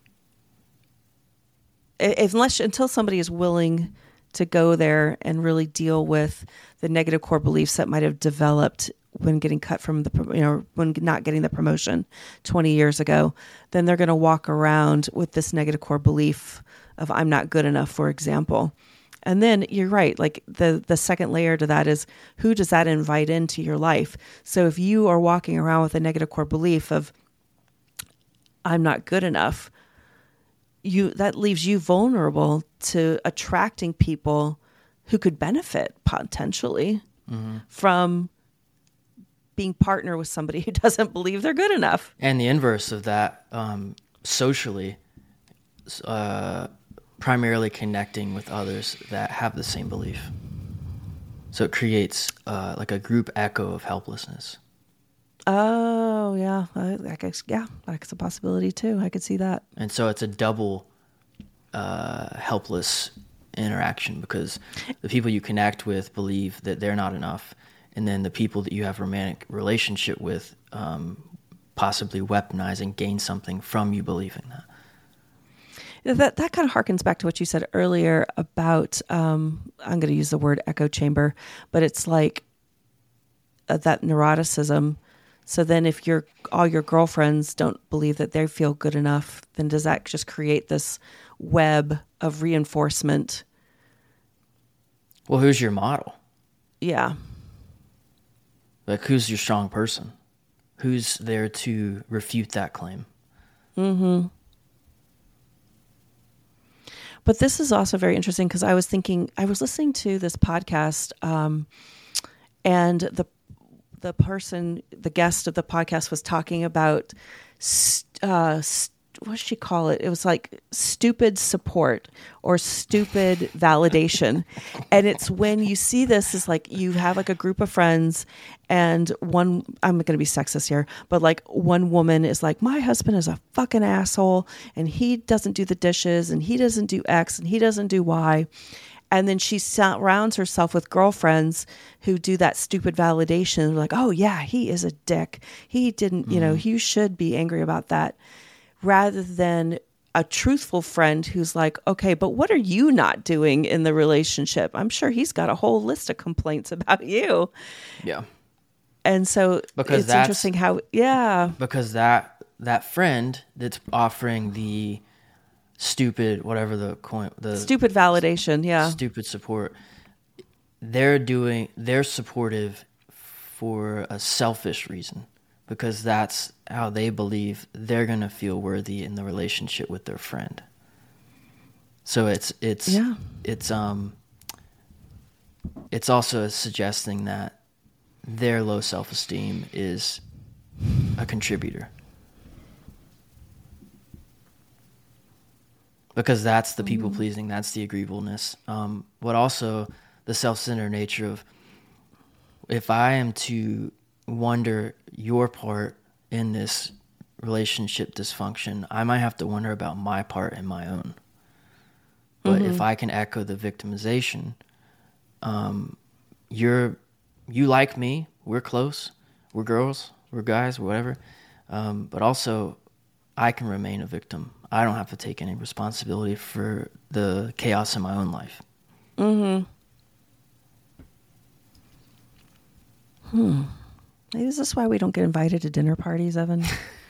Speaker 2: unless until somebody is willing to go there and really deal with the negative core beliefs that might have developed when getting cut from the, you know, when not getting the promotion twenty years ago, then they're going to walk around with this negative core belief of I'm not good enough, for example. And then you're right. Like the, the second layer to that is, who does that invite into your life? So if you are walking around with a negative core belief of I'm not good enough, you, that leaves you vulnerable to attracting people who could benefit potentially mm-hmm. from being partner with somebody who doesn't believe they're good enough.
Speaker 3: And the inverse of that, um, socially, uh, primarily connecting with others that have the same belief. So it creates uh, like a group echo of helplessness.
Speaker 2: Oh, yeah. I, I guess, yeah, that's a possibility too. I could see that.
Speaker 3: And so it's a double uh, helpless interaction, because the people you connect with believe that they're not enough. And then the people that you have romantic relationship with um, possibly weaponize and gain something from you believing that.
Speaker 2: That that kind of harkens back to what you said earlier about, um, I'm going to use the word echo chamber, but it's like uh, that neuroticism. So then if your all your girlfriends don't believe that they feel good enough, then does that just create this web of reinforcement?
Speaker 3: Well, who's your model?
Speaker 2: Yeah.
Speaker 3: Like, who's your strong person? Who's there to refute that claim?
Speaker 2: Mm-hmm. But this is also very interesting, because I was thinking, I was listening to this podcast, um, and the the person, the guest of the podcast was talking about, uh, st- what did she call it? It was like stupid support or stupid validation. And it's when you see this is like, you have like a group of friends, and one, I'm going to be sexist here, but like one woman is like, my husband is a fucking asshole, and he doesn't do the dishes, and he doesn't do X, and he doesn't do Y. And then she surrounds herself with girlfriends who do that stupid validation. Like, oh yeah, he is a dick. He didn't, you know, you should be angry about that. Rather than a truthful friend who's like, okay, but what are you not doing in the relationship? I'm sure he's got a whole list of complaints about you.
Speaker 3: Yeah.
Speaker 2: And so
Speaker 3: because
Speaker 2: it's interesting how, yeah.
Speaker 3: Because that that friend that's offering the stupid, whatever the coin, the
Speaker 2: stupid validation, yeah,
Speaker 3: stupid support, they're doing, they're supportive for a selfish reason, because that's how they believe they're going to feel worthy in the relationship with their friend. So it's, it's,
Speaker 2: yeah.
Speaker 3: it's, um, it's also suggesting that their low self-esteem is a contributor. Because that's the people pleasing, that's the agreeableness. Um, but also the self-centered nature of, if I am to wonder your part in this relationship dysfunction, I might have to wonder about my part and my own. But mm-hmm. if I can echo the victimization, um, you're, you like me, we're close, we're girls, we're guys, whatever. Um, but also, I can remain a victim. I don't have to take any responsibility for the chaos in my own life.
Speaker 2: Mm-hmm. Hmm. Is this why we don't get invited to dinner parties, Evan?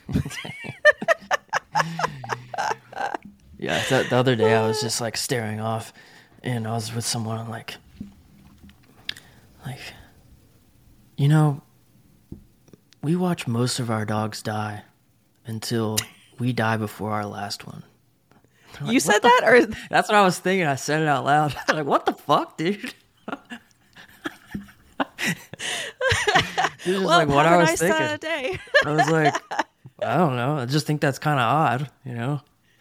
Speaker 3: Yeah, th- the other day I was just like staring off, and I was with someone, and like, like, you know, we watch most of our dogs die until we die before our last one. Like,
Speaker 2: you said that? Or
Speaker 3: that's what I was thinking. I said it out loud. Like, what the fuck, dude? This is
Speaker 2: well,
Speaker 3: like what I was
Speaker 2: nice
Speaker 3: thinking.
Speaker 2: Uh, day.
Speaker 3: I was like, I don't know. I just think that's kind of odd, you know?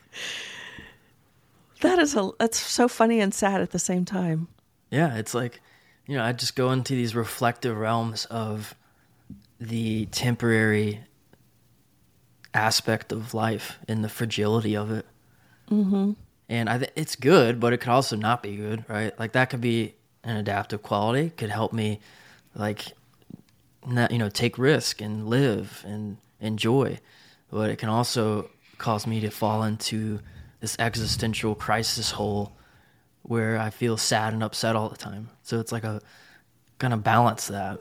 Speaker 2: That is a, that's so funny and sad at the same time.
Speaker 3: Yeah, it's like, you know, I just go into these reflective realms of the temporary aspect of life and the fragility of it.
Speaker 2: Mm-hmm.
Speaker 3: And I th- it's good, but it could also not be good, right? Like that could be an adaptive quality, could help me like not, you know, take risk and live and enjoy. But it can also cause me to fall into this existential crisis hole where I feel sad and upset all the time. So it's like a kind of balance that.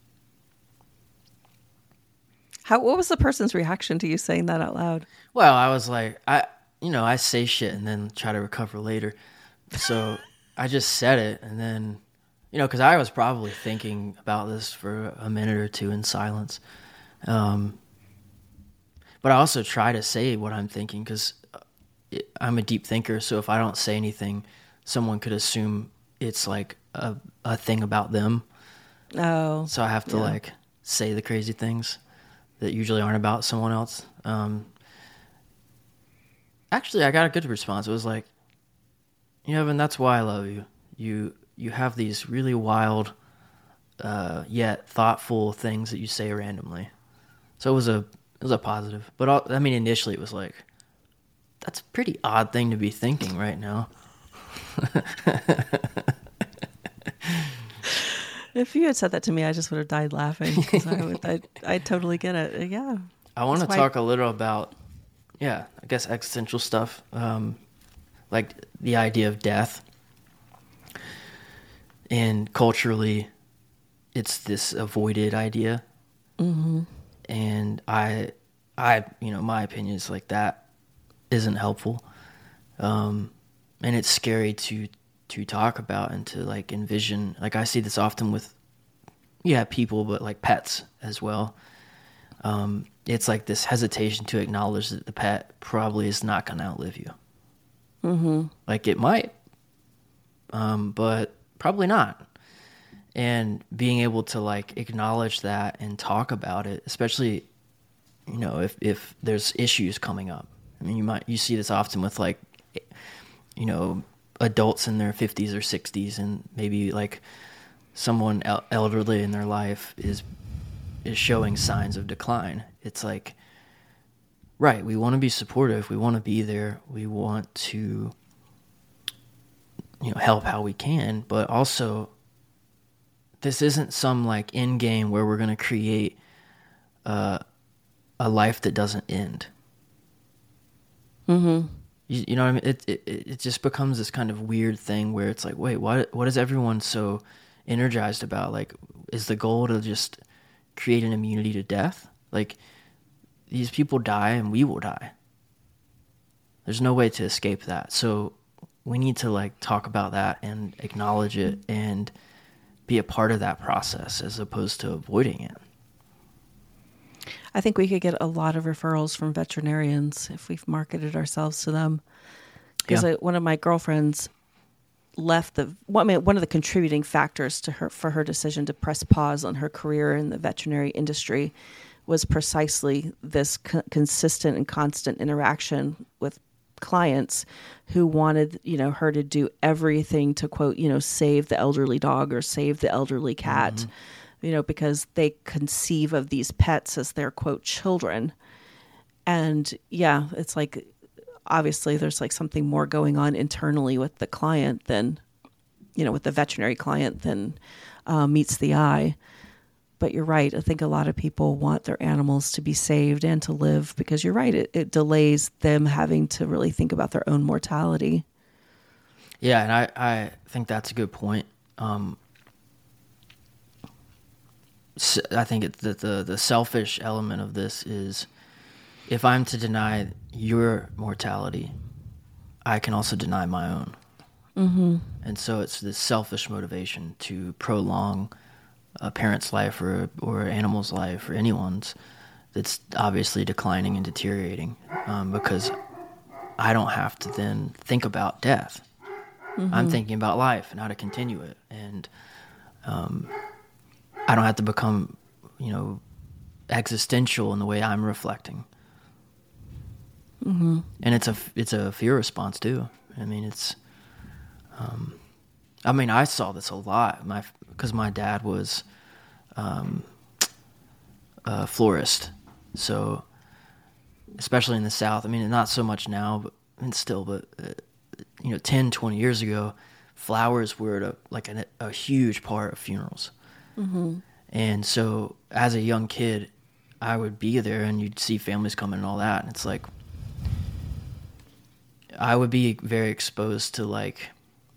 Speaker 2: How, what was the person's reaction to you saying that out loud?
Speaker 3: Well, I was like, I, you know, I say shit and then try to recover later. So I just said it, and then, you know, because I was probably thinking about this for a minute or two in silence. Um, but I also try to say what I'm thinking, because I'm a deep thinker. So if I don't say anything, someone could assume it's like a, a thing about them.
Speaker 2: Oh.
Speaker 3: So I have to yeah. like say the crazy things that usually aren't about someone else. Um, actually, I got a good response. It was like, you know, Evan, that's why I love you. You you have these really wild, uh, yet thoughtful things that you say randomly. So it was a it was a positive. But all, I mean, initially it was like, that's a pretty odd thing to be thinking right now.
Speaker 2: If you had said that to me, I just would have died laughing, because I would I I totally get it. Yeah.
Speaker 3: I want to
Speaker 2: why...
Speaker 3: talk a little about, yeah, I guess existential stuff. Um, like the idea of death. And culturally, it's this avoided idea.
Speaker 2: Mm-hmm.
Speaker 3: And I, I, you know, my opinion is like that isn't helpful. Um, and it's scary to, to talk about and to like envision. Like I see this often with, yeah, people, but like pets as well. Um, it's like this hesitation to acknowledge that the pet probably is not going to outlive you.
Speaker 2: Mm-hmm.
Speaker 3: Like it might, um, but probably not. And being able to like acknowledge that and talk about it, especially, you know, if, if there's issues coming up. I mean, you might, you see this often with like, you know, adults in their fifties or sixties, and maybe like someone el- elderly in their life is, is showing signs of decline. It's like, right, we want to be supportive. We want to be there. We want to, you know, help how we can. But also, this isn't some like end game where we're going to create uh, a life that doesn't end.
Speaker 2: Mm-hmm.
Speaker 3: You, you know what I mean? It, it it just becomes this kind of weird thing where it's like, wait, what? What is everyone so energized about? Like, is the goal to just create an immunity to death? Like, these people die and we will die. There's no way to escape that. So we need to like talk about that and acknowledge it and be a part of that process as opposed to avoiding it.
Speaker 2: I think we could get a lot of referrals from veterinarians if we've marketed ourselves to them. Because yeah. one of my girlfriends left the well, I mean, one of the contributing factors to her for her decision to press pause on her career in the veterinary industry was precisely this co- consistent and constant interaction with clients who wanted, you know, her to do everything to, quote, you know, save the elderly dog or save the elderly cat, mm-hmm. you know, because they conceive of these pets as their, quote, children. And yeah, it's like, obviously there's like something more going on internally with the client than, you know, with the veterinary client than uh, meets the eye. But you're right. I think a lot of people want their animals to be saved and to live, because you're right. It, it delays them having to really think about their own mortality.
Speaker 3: Yeah, and I, I think that's a good point. Um, so I think it, the, the the selfish element of this is, if I'm to deny your mortality, I can also deny my own.
Speaker 2: Mm-hmm.
Speaker 3: And so it's this selfish motivation to prolong a parent's life or or animal's life or anyone's that's obviously declining and deteriorating, um, because I don't have to then think about death. Mm-hmm. I'm thinking about life and how to continue it. And um, I don't have to become, you know, existential in the way I'm reflecting.
Speaker 2: Mm-hmm.
Speaker 3: And it's a, it's a fear response too. I mean, it's, um, I mean, I saw this a lot. My, because my dad was um, a florist. So, especially in the South, I mean, not so much now, but and still, but, uh, you know, ten, twenty years ago, flowers were a, like a, a huge part of funerals.
Speaker 2: Mm-hmm.
Speaker 3: And so as a young kid, I would be there and you'd see families coming and all that. And it's like, I would be very exposed to like,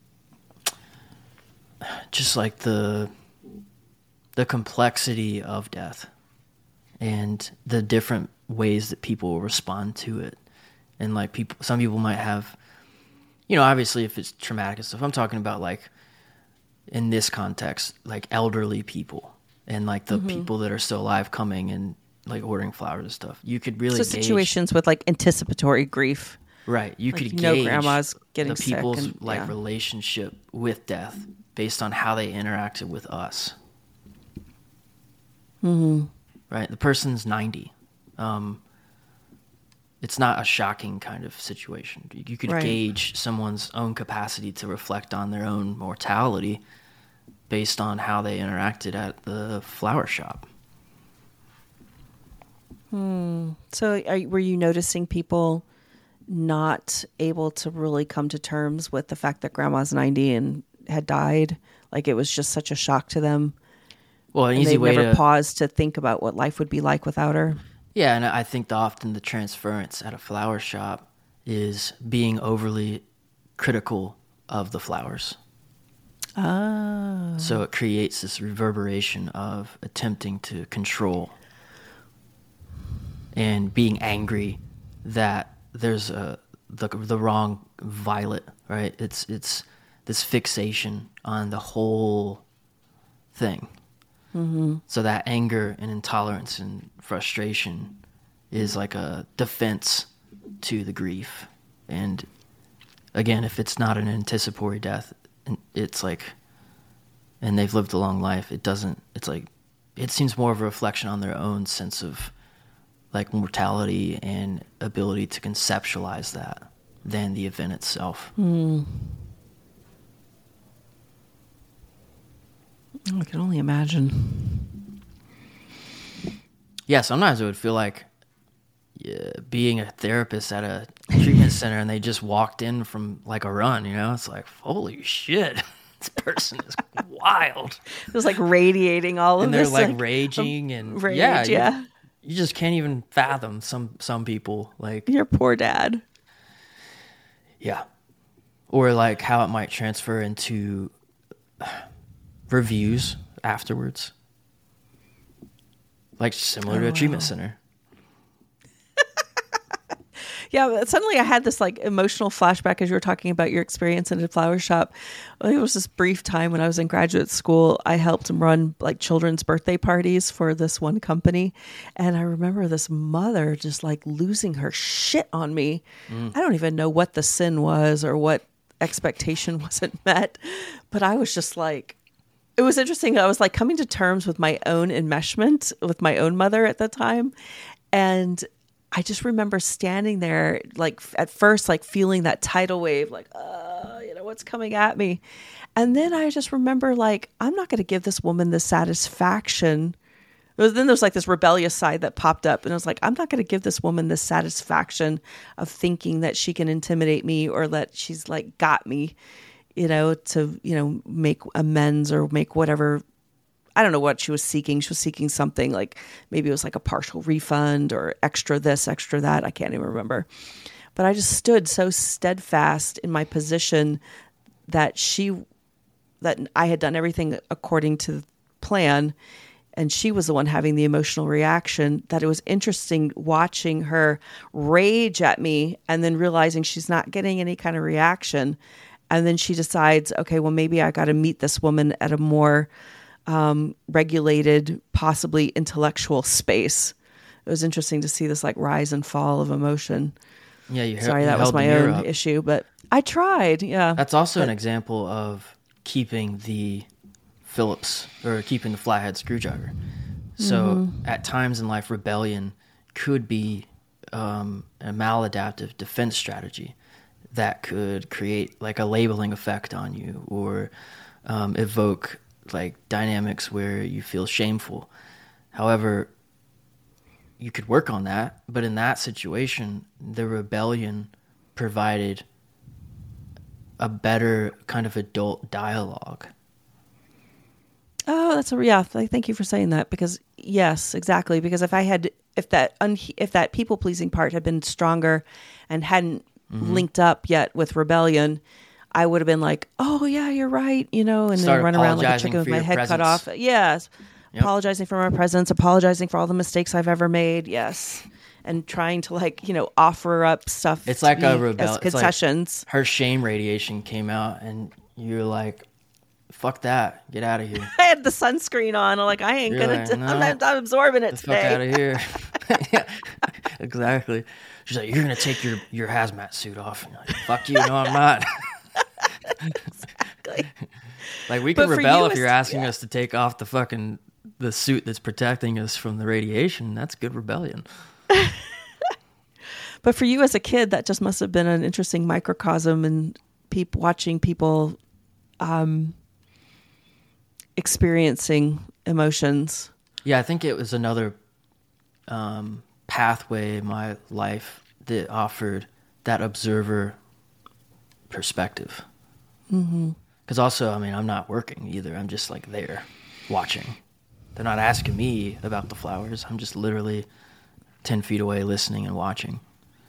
Speaker 3: just like the, the complexity of death and the different ways that people will respond to it. And like people, some people might have, you know, obviously if it's traumatic and stuff, I'm talking about like in this context, like elderly people and like the mm-hmm. people that are still alive coming and like ordering flowers and stuff. You could really
Speaker 2: so
Speaker 3: gauge,
Speaker 2: situations with like anticipatory grief.
Speaker 3: Right. You
Speaker 2: like,
Speaker 3: could
Speaker 2: you know,
Speaker 3: gauge
Speaker 2: grandma's getting
Speaker 3: the people's
Speaker 2: sick and,
Speaker 3: like
Speaker 2: yeah.
Speaker 3: relationship with death based on how they interacted with us.
Speaker 2: Mm-hmm.
Speaker 3: Right. The person's ninety. Um, it's not a shocking kind of situation. You could
Speaker 2: right.
Speaker 3: gauge someone's own capacity to reflect on their own mortality based on how they interacted at the flower shop.
Speaker 2: Hmm. So are, were you noticing people not able to really come to terms with the fact that grandma's ninety and had died? Like it was just such a shock to them.
Speaker 3: Well, an
Speaker 2: and
Speaker 3: easy
Speaker 2: they
Speaker 3: way
Speaker 2: never
Speaker 3: to
Speaker 2: paused to think about what life would be like without her.
Speaker 3: Yeah, and I think the, often the transference at a flower shop is being overly critical of the flowers.
Speaker 2: Oh.
Speaker 3: So it creates this reverberation of attempting to control and being angry that there's a the the wrong violet, right? It's it's this fixation on the whole thing.
Speaker 2: Mm-hmm.
Speaker 3: So that anger and intolerance and frustration is like a defense to the grief. And again, if it's not an anticipatory death, it's like, and they've lived a long life, it doesn't, it's like, it seems more of a reflection on their own sense of like mortality and ability to conceptualize that than the event itself.
Speaker 2: Mm. I can only imagine.
Speaker 3: Yeah, sometimes it would feel like yeah, being a therapist at a treatment center and they just walked in from like a run, you know? It's like, holy shit, this person is wild.
Speaker 2: It was like radiating all
Speaker 3: and
Speaker 2: of this.
Speaker 3: And they're like,
Speaker 2: like
Speaker 3: raging and
Speaker 2: rage,
Speaker 3: yeah,
Speaker 2: yeah.
Speaker 3: You, you just can't even fathom some, some people. Like
Speaker 2: your poor dad.
Speaker 3: Yeah. Or like how it might transfer into reviews afterwards. Like similar
Speaker 2: oh,
Speaker 3: to a treatment
Speaker 2: wow.
Speaker 3: center.
Speaker 2: Yeah, but suddenly I had this like emotional flashback as you were talking about your experience in a flower shop. It was this brief time when I was in graduate school. I helped run like children's birthday parties for this one company. And I remember this mother just like losing her shit on me. Mm. I don't even know what the sin was or what expectation wasn't met. But I was just like, it was interesting. I was like coming to terms with my own enmeshment with my own mother at the time. And I just remember standing there, like at first, like feeling that tidal wave, like, uh, you know, what's coming at me. And then I just remember like, I'm not going to give this woman the satisfaction. Then there's like this rebellious side that popped up. And I was like, I'm not going to give this woman the satisfaction of thinking that she can intimidate me or that she's like got me, you know, to, you know, make amends or make whatever. I don't know what she was seeking. She was seeking something like maybe it was like a partial refund or extra this, extra that. I can't even remember. But I just stood so steadfast in my position that she, that I had done everything according to plan. And she was the one having the emotional reaction, that it was interesting watching her rage at me and then realizing she's not getting any kind of reaction. And then she decides, okay, well, maybe I got to meet this woman at a more Um, regulated, possibly intellectual space. It was interesting to see this like rise and fall of emotion.
Speaker 3: Yeah, you
Speaker 2: Sorry,
Speaker 3: you
Speaker 2: that was
Speaker 3: held
Speaker 2: my
Speaker 3: the mirror
Speaker 2: own
Speaker 3: up.
Speaker 2: issue, but I tried. Yeah,
Speaker 3: That's also
Speaker 2: but,
Speaker 3: an example of keeping the Phillips or keeping the flathead screwdriver. So
Speaker 2: mm-hmm.
Speaker 3: at times in life, rebellion could be um, a maladaptive defense strategy that could create like a labeling effect on you or um, evoke like dynamics where you feel shameful. However, you could work on that, but in that situation, the rebellion provided a better kind of adult dialogue.
Speaker 2: Oh, that's a yeah. th- Thank you for saying that because yes, exactly. Because if I had, if that un, if that people pleasing part had been stronger, and hadn't
Speaker 3: Mm-hmm.
Speaker 2: linked up yet with rebellion, I would have been like, oh yeah, you're right, you know, and
Speaker 3: Start
Speaker 2: then run around like a
Speaker 3: apologizing
Speaker 2: chicken with
Speaker 3: for
Speaker 2: my
Speaker 3: your
Speaker 2: head cut
Speaker 3: presence.
Speaker 2: off. Yes,
Speaker 3: Yep.
Speaker 2: apologizing for my presence, apologizing for all the mistakes I've ever made. Yes, and trying to like you know offer up stuff.
Speaker 3: It's
Speaker 2: to
Speaker 3: like
Speaker 2: be
Speaker 3: a rebel.
Speaker 2: as
Speaker 3: It's like
Speaker 2: concessions.
Speaker 3: her shame radiation came out, and you're like, "Fuck that! Get out of here!
Speaker 2: I had the sunscreen on. I'm like, I ain't
Speaker 3: You're
Speaker 2: gonna.
Speaker 3: like,
Speaker 2: do-
Speaker 3: no,
Speaker 2: I'm not I'm absorbing it
Speaker 3: Get the fuck out
Speaker 2: today.
Speaker 3: of here!" Yeah, exactly. She's like, "You're gonna take your your hazmat suit off." And you're like, "Fuck you! No, I'm not."
Speaker 2: Exactly.
Speaker 3: Like we can
Speaker 2: But for
Speaker 3: rebel
Speaker 2: you,
Speaker 3: if
Speaker 2: it's-
Speaker 3: you're asking
Speaker 2: yeah.
Speaker 3: us to take off the fucking the suit that's protecting us from the radiation. That's good rebellion.
Speaker 2: But for you as a kid, that just must have been an interesting microcosm and peop- watching people um, experiencing emotions.
Speaker 3: Yeah, I think it was another um, pathway in my life that offered that observer perspective.
Speaker 2: Mm-hmm.
Speaker 3: Because also, I mean, I'm not working either. I'm just like there watching. They're not asking me about the flowers. I'm just literally ten feet away listening and watching.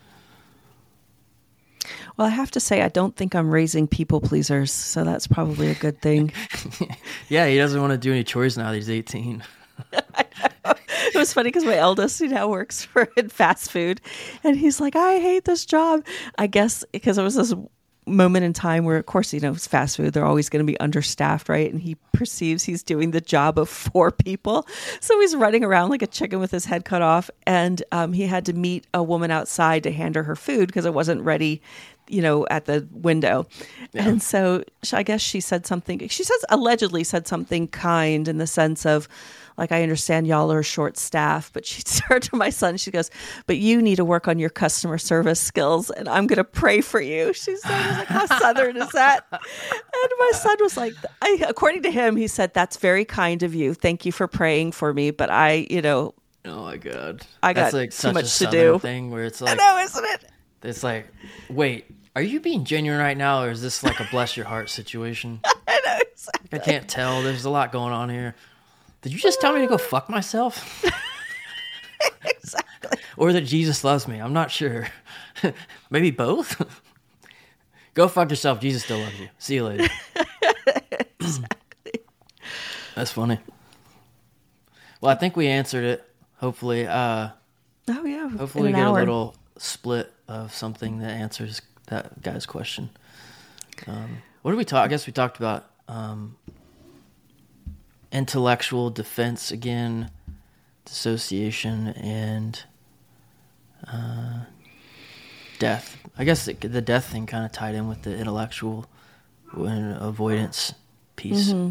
Speaker 2: Well, I have to say, I don't think I'm raising people pleasers, so that's probably a good thing.
Speaker 3: Yeah, he doesn't want to do any chores now that he's eighteen.
Speaker 2: It was funny because my eldest, he now works for in fast food, and he's like, I hate this job. I guess because it was this moment in time where, of course, you know, it's fast food. They're always going to be understaffed, right? And he perceives he's doing the job of four people. So he's running around like a chicken with his head cut off. And um, he had to meet a woman outside to hand her her food because it wasn't ready, you know, at the window.
Speaker 3: Yeah.
Speaker 2: And so sh- I guess she said something, she says, allegedly said something kind in the sense of, like, I understand y'all are short staff, but she turned to my son. She goes, but you need to work on your customer service skills, and I'm going to pray for you. She said, I was like, how Southern is that? And my son was like, I, according to him, he said, that's very kind of you. Thank you for praying for me. But I, you know,
Speaker 3: Oh my god,
Speaker 2: I got
Speaker 3: that's like
Speaker 2: too
Speaker 3: such
Speaker 2: much
Speaker 3: a
Speaker 2: to
Speaker 3: Southern
Speaker 2: do.
Speaker 3: thing where it's
Speaker 2: I
Speaker 3: like,
Speaker 2: know, isn't it?
Speaker 3: it's like, wait, are you being genuine right now, or is this like a bless your heart situation?
Speaker 2: I know, exactly.
Speaker 3: I can't tell. There's a lot going on here. Did you just tell me to go fuck myself?
Speaker 2: Exactly.
Speaker 3: Or that Jesus loves me? I'm not sure. Maybe both? Go fuck yourself. Jesus still loves you. See you later.
Speaker 2: Exactly.
Speaker 3: That's funny. Well, I think we answered it. Hopefully. Uh,
Speaker 2: Oh, yeah.
Speaker 3: hopefully we
Speaker 2: in
Speaker 3: get
Speaker 2: an
Speaker 3: a
Speaker 2: hour.
Speaker 3: little split of something that answers that guy's question. Um, what did we talk? I guess we talked about um, intellectual defense again, dissociation, and uh, death. I guess the, the death thing kind of tied in with the intellectual and avoidance piece.
Speaker 2: Mm-hmm.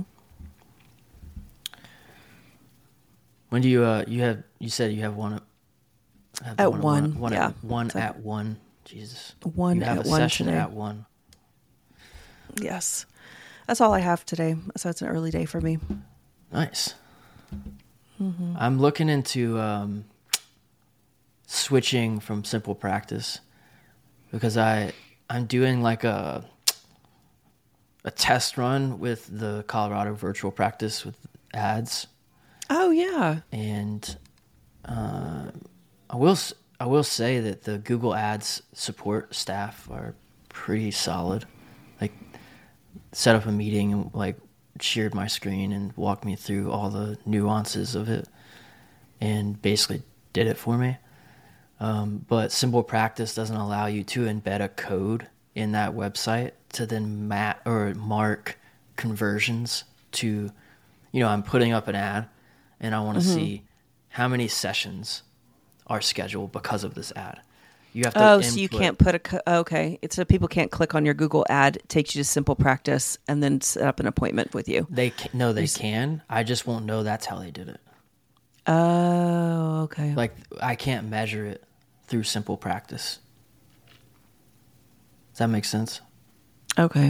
Speaker 3: When do you uh you have you said you have one have
Speaker 2: At
Speaker 3: one,
Speaker 2: one,
Speaker 3: one
Speaker 2: yeah.
Speaker 3: at, one
Speaker 2: It's like-
Speaker 3: at one. Jesus,
Speaker 2: One
Speaker 3: you have
Speaker 2: at
Speaker 3: a
Speaker 2: one
Speaker 3: session
Speaker 2: today.
Speaker 3: at one.
Speaker 2: Yes. That's all I have today. So it's an early day for me.
Speaker 3: Nice.
Speaker 2: Mm-hmm.
Speaker 3: I'm looking into um, switching from simple practice because I I'm doing like a a test run with the Colorado virtual practice with ads,
Speaker 2: Oh, yeah.
Speaker 3: and uh, I will s- I will say that the Google Ads support staff are pretty solid. Like, set up a meeting and like shared my screen and walked me through all the nuances of it and basically did it for me. Um, but simple practice doesn't allow you to embed a code in that website to then mat or mark conversions to, you know, I'm putting up an ad and I want to
Speaker 2: Mm-hmm.
Speaker 3: see how many sessions are scheduled because of this ad. You have to
Speaker 2: Oh,
Speaker 3: input,
Speaker 2: so you can't put a, co- okay. It's so people can't click on your Google ad. It takes you to simple practice and then set up an appointment with you.
Speaker 3: They can, no, they can. I just won't know that's how they did it.
Speaker 2: Oh, okay.
Speaker 3: Like, I can't measure it through simple practice. Does that make sense?
Speaker 2: Okay.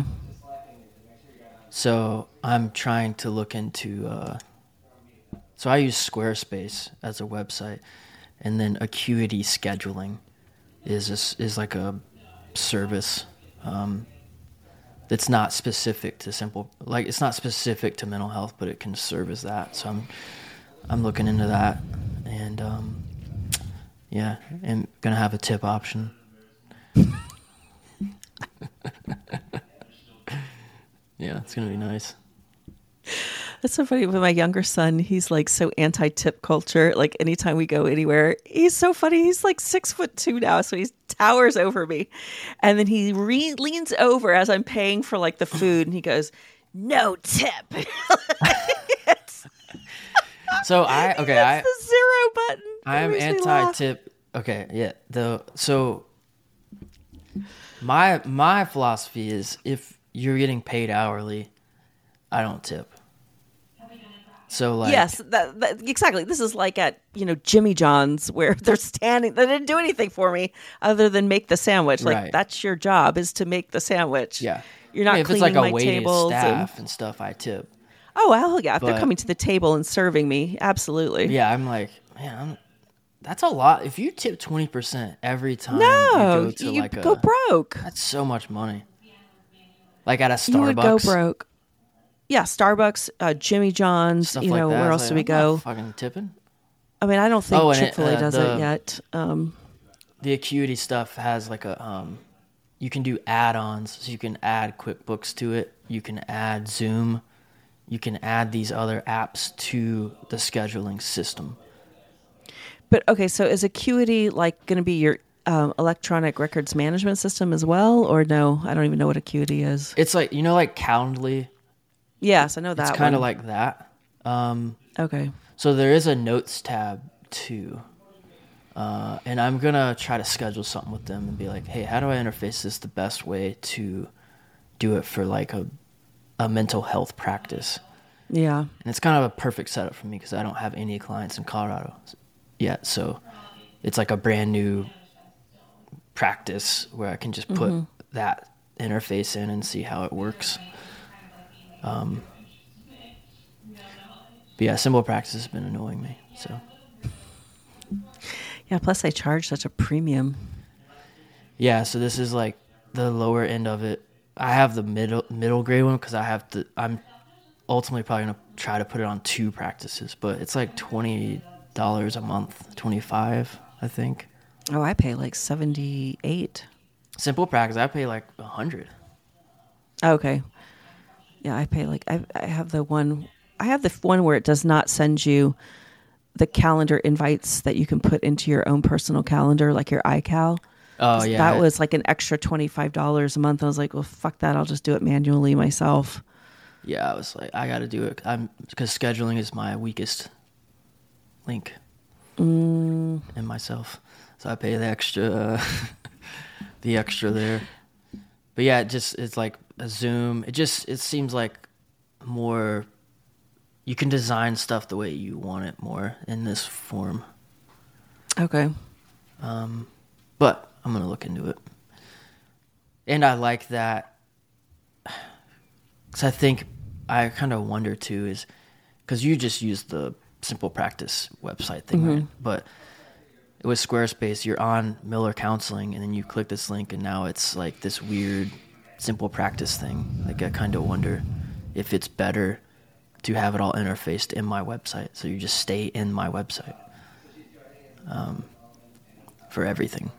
Speaker 3: So I'm trying to look into. Uh, so I use Squarespace as a website, and then Acuity Scheduling is a s is like a service um, It's not specific to simple, like it's not specific to mental health, but it can serve as that. So I'm, I'm looking into that, and um, yeah, and gonna have a tip option. Yeah, it's gonna be nice.
Speaker 2: That's so funny. With my younger son, he's like so anti-tip culture. Like anytime we go anywhere, he's so funny. He's like six foot two now, so he towers over me. And then he re- leans over as I'm paying for like the food, and he goes, "No tip."
Speaker 3: So I okay, I
Speaker 2: the zero button.
Speaker 3: I am anti-tip. Okay, yeah. The so my my philosophy is if you're getting paid hourly, I don't tip. So like
Speaker 2: yes, that, that, exactly. This is like at you know Jimmy John's where they're standing. They didn't do anything for me other than make the sandwich. Like
Speaker 3: Right.
Speaker 2: that's your job is to make the sandwich.
Speaker 3: yeah,
Speaker 2: you're not
Speaker 3: I mean, if it's
Speaker 2: cleaning
Speaker 3: like a
Speaker 2: my
Speaker 3: waiting
Speaker 2: tables.
Speaker 3: staff
Speaker 2: And,
Speaker 3: and stuff, I tip.
Speaker 2: oh well, yeah. If
Speaker 3: But-
Speaker 2: they're coming to the table and serving me, absolutely.
Speaker 3: Yeah, I'm like, man, I'm, that's a lot. If you tip twenty percent every time
Speaker 2: No,
Speaker 3: you go to
Speaker 2: you
Speaker 3: like
Speaker 2: go
Speaker 3: a,
Speaker 2: broke.
Speaker 3: that's so much money. Like at a Starbucks,
Speaker 2: You would go broke. Yeah, Starbucks, uh, Jimmy John's.
Speaker 3: stuff
Speaker 2: you
Speaker 3: like
Speaker 2: know,
Speaker 3: that.
Speaker 2: where
Speaker 3: It's
Speaker 2: else
Speaker 3: like,
Speaker 2: do we
Speaker 3: I'm not
Speaker 2: go?
Speaker 3: fucking tipping.
Speaker 2: I mean, I don't think
Speaker 3: Oh, and it,
Speaker 2: Chick-fil-A
Speaker 3: uh,
Speaker 2: does
Speaker 3: the-
Speaker 2: it yet. Um,
Speaker 3: The Acuity stuff has like a um, you can do add-ons, so you can add QuickBooks to it. You can add Zoom. You can add these other apps to the scheduling system.
Speaker 2: but okay, so is Acuity like going to be your um, electronic records management system as well, or no? I don't even know what Acuity is.
Speaker 3: It's like you know, like Calendly.
Speaker 2: Yes, I know that.
Speaker 3: It's kind of
Speaker 2: one.
Speaker 3: like that. Um,
Speaker 2: Okay.
Speaker 3: So there is a notes tab too. Uh, and I'm going to try to schedule something with them and be like, hey, how do I interface this the best way to do it for like a, a mental health practice?
Speaker 2: Yeah.
Speaker 3: And it's kind of a perfect setup for me because I don't have any clients in Colorado yet. So it's like a brand new practice where I can just put
Speaker 2: Mm-hmm.
Speaker 3: that interface in and see how it works. Um, but yeah, Simple Practice has been annoying me. So
Speaker 2: Yeah. Plus, they charge such a premium.
Speaker 3: yeah, so this is like the lower end of it. I have the middle middle grade one because I have to. I'm ultimately probably gonna try to put it on two practices, but it's like twenty dollars a month, twenty five, I think.
Speaker 2: Oh, I pay like seventy-eight.
Speaker 3: Simple Practice, I pay like a hundred.
Speaker 2: Okay. Yeah, I pay like I I have the one I have the one where it does not send you the calendar invites that you can put into your own personal calendar, like your iCal.
Speaker 3: Oh yeah,
Speaker 2: That was like an extra twenty-five dollars a month. I was like, well, fuck that. I'll just do it manually myself.
Speaker 3: yeah. I was like, I got to do it. I'm because scheduling is my weakest link
Speaker 2: Mm,
Speaker 3: in myself, so I pay the extra, uh, the extra there. But yeah, it just it's like a Zoom. It just it seems like more. You can design stuff the way you want it more in this form.
Speaker 2: okay.
Speaker 3: Um, but I'm gonna look into it, and I like that. Cause I think I kind of wonder too is because you just use the Simple Practice website thing,
Speaker 2: Mm-hmm.
Speaker 3: right? But with Squarespace, you're on Miller Counseling, and then you click this link, and now it's like this weird Simple Practice thing. Like I kind of wonder if it's better to have it all interfaced in my website, so you just stay in my website um, for everything.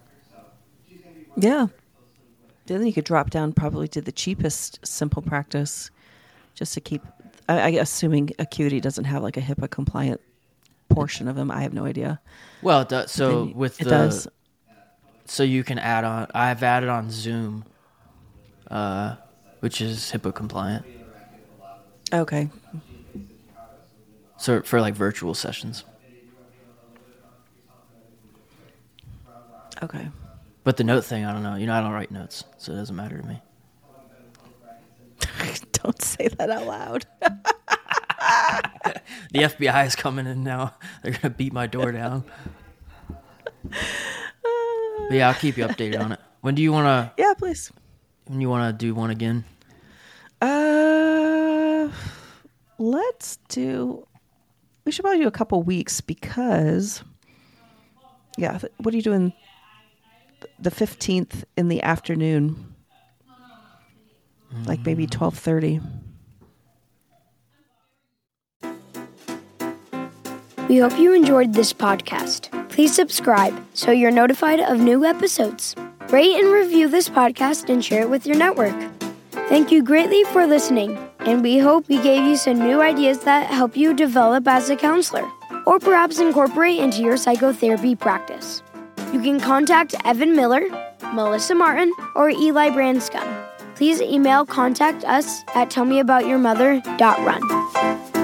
Speaker 2: Yeah. Then you could drop down probably to the cheapest Simple Practice just to keep, I, I assuming Acuity doesn't have like a HIPAA compliant portion of them. I have no idea.
Speaker 3: Well, it does, so
Speaker 2: Then
Speaker 3: with
Speaker 2: it
Speaker 3: the
Speaker 2: does.
Speaker 3: so you can add on. I've added on Zoom, uh, which is HIPAA compliant.
Speaker 2: Okay.
Speaker 3: So for like virtual sessions,
Speaker 2: Okay.
Speaker 3: but the note thing, I don't know. You know, I don't write notes, so it doesn't matter to me.
Speaker 2: Don't say that out loud.
Speaker 3: The F B I is coming in now. They're gonna beat my door down. But yeah, I'll keep you updated on it. When do you wanna?
Speaker 2: Yeah, please.
Speaker 3: When you wanna do one again?
Speaker 2: Uh, let's do. We should probably do a couple weeks because, yeah. th- What are you doing? The fifteenth in the afternoon. like maybe twelve thirty.
Speaker 1: We hope you enjoyed this podcast. Please subscribe so you're notified of new episodes. Rate and review this podcast and share it with your network. Thank you greatly for listening, and we hope we gave you some new ideas that help you develop as a counselor, or perhaps incorporate into your psychotherapy practice. You can contact Evan Miller, Melissa Martin, or Eli Branscombe. Please email contact us at tellmeaboutyourmother dot run.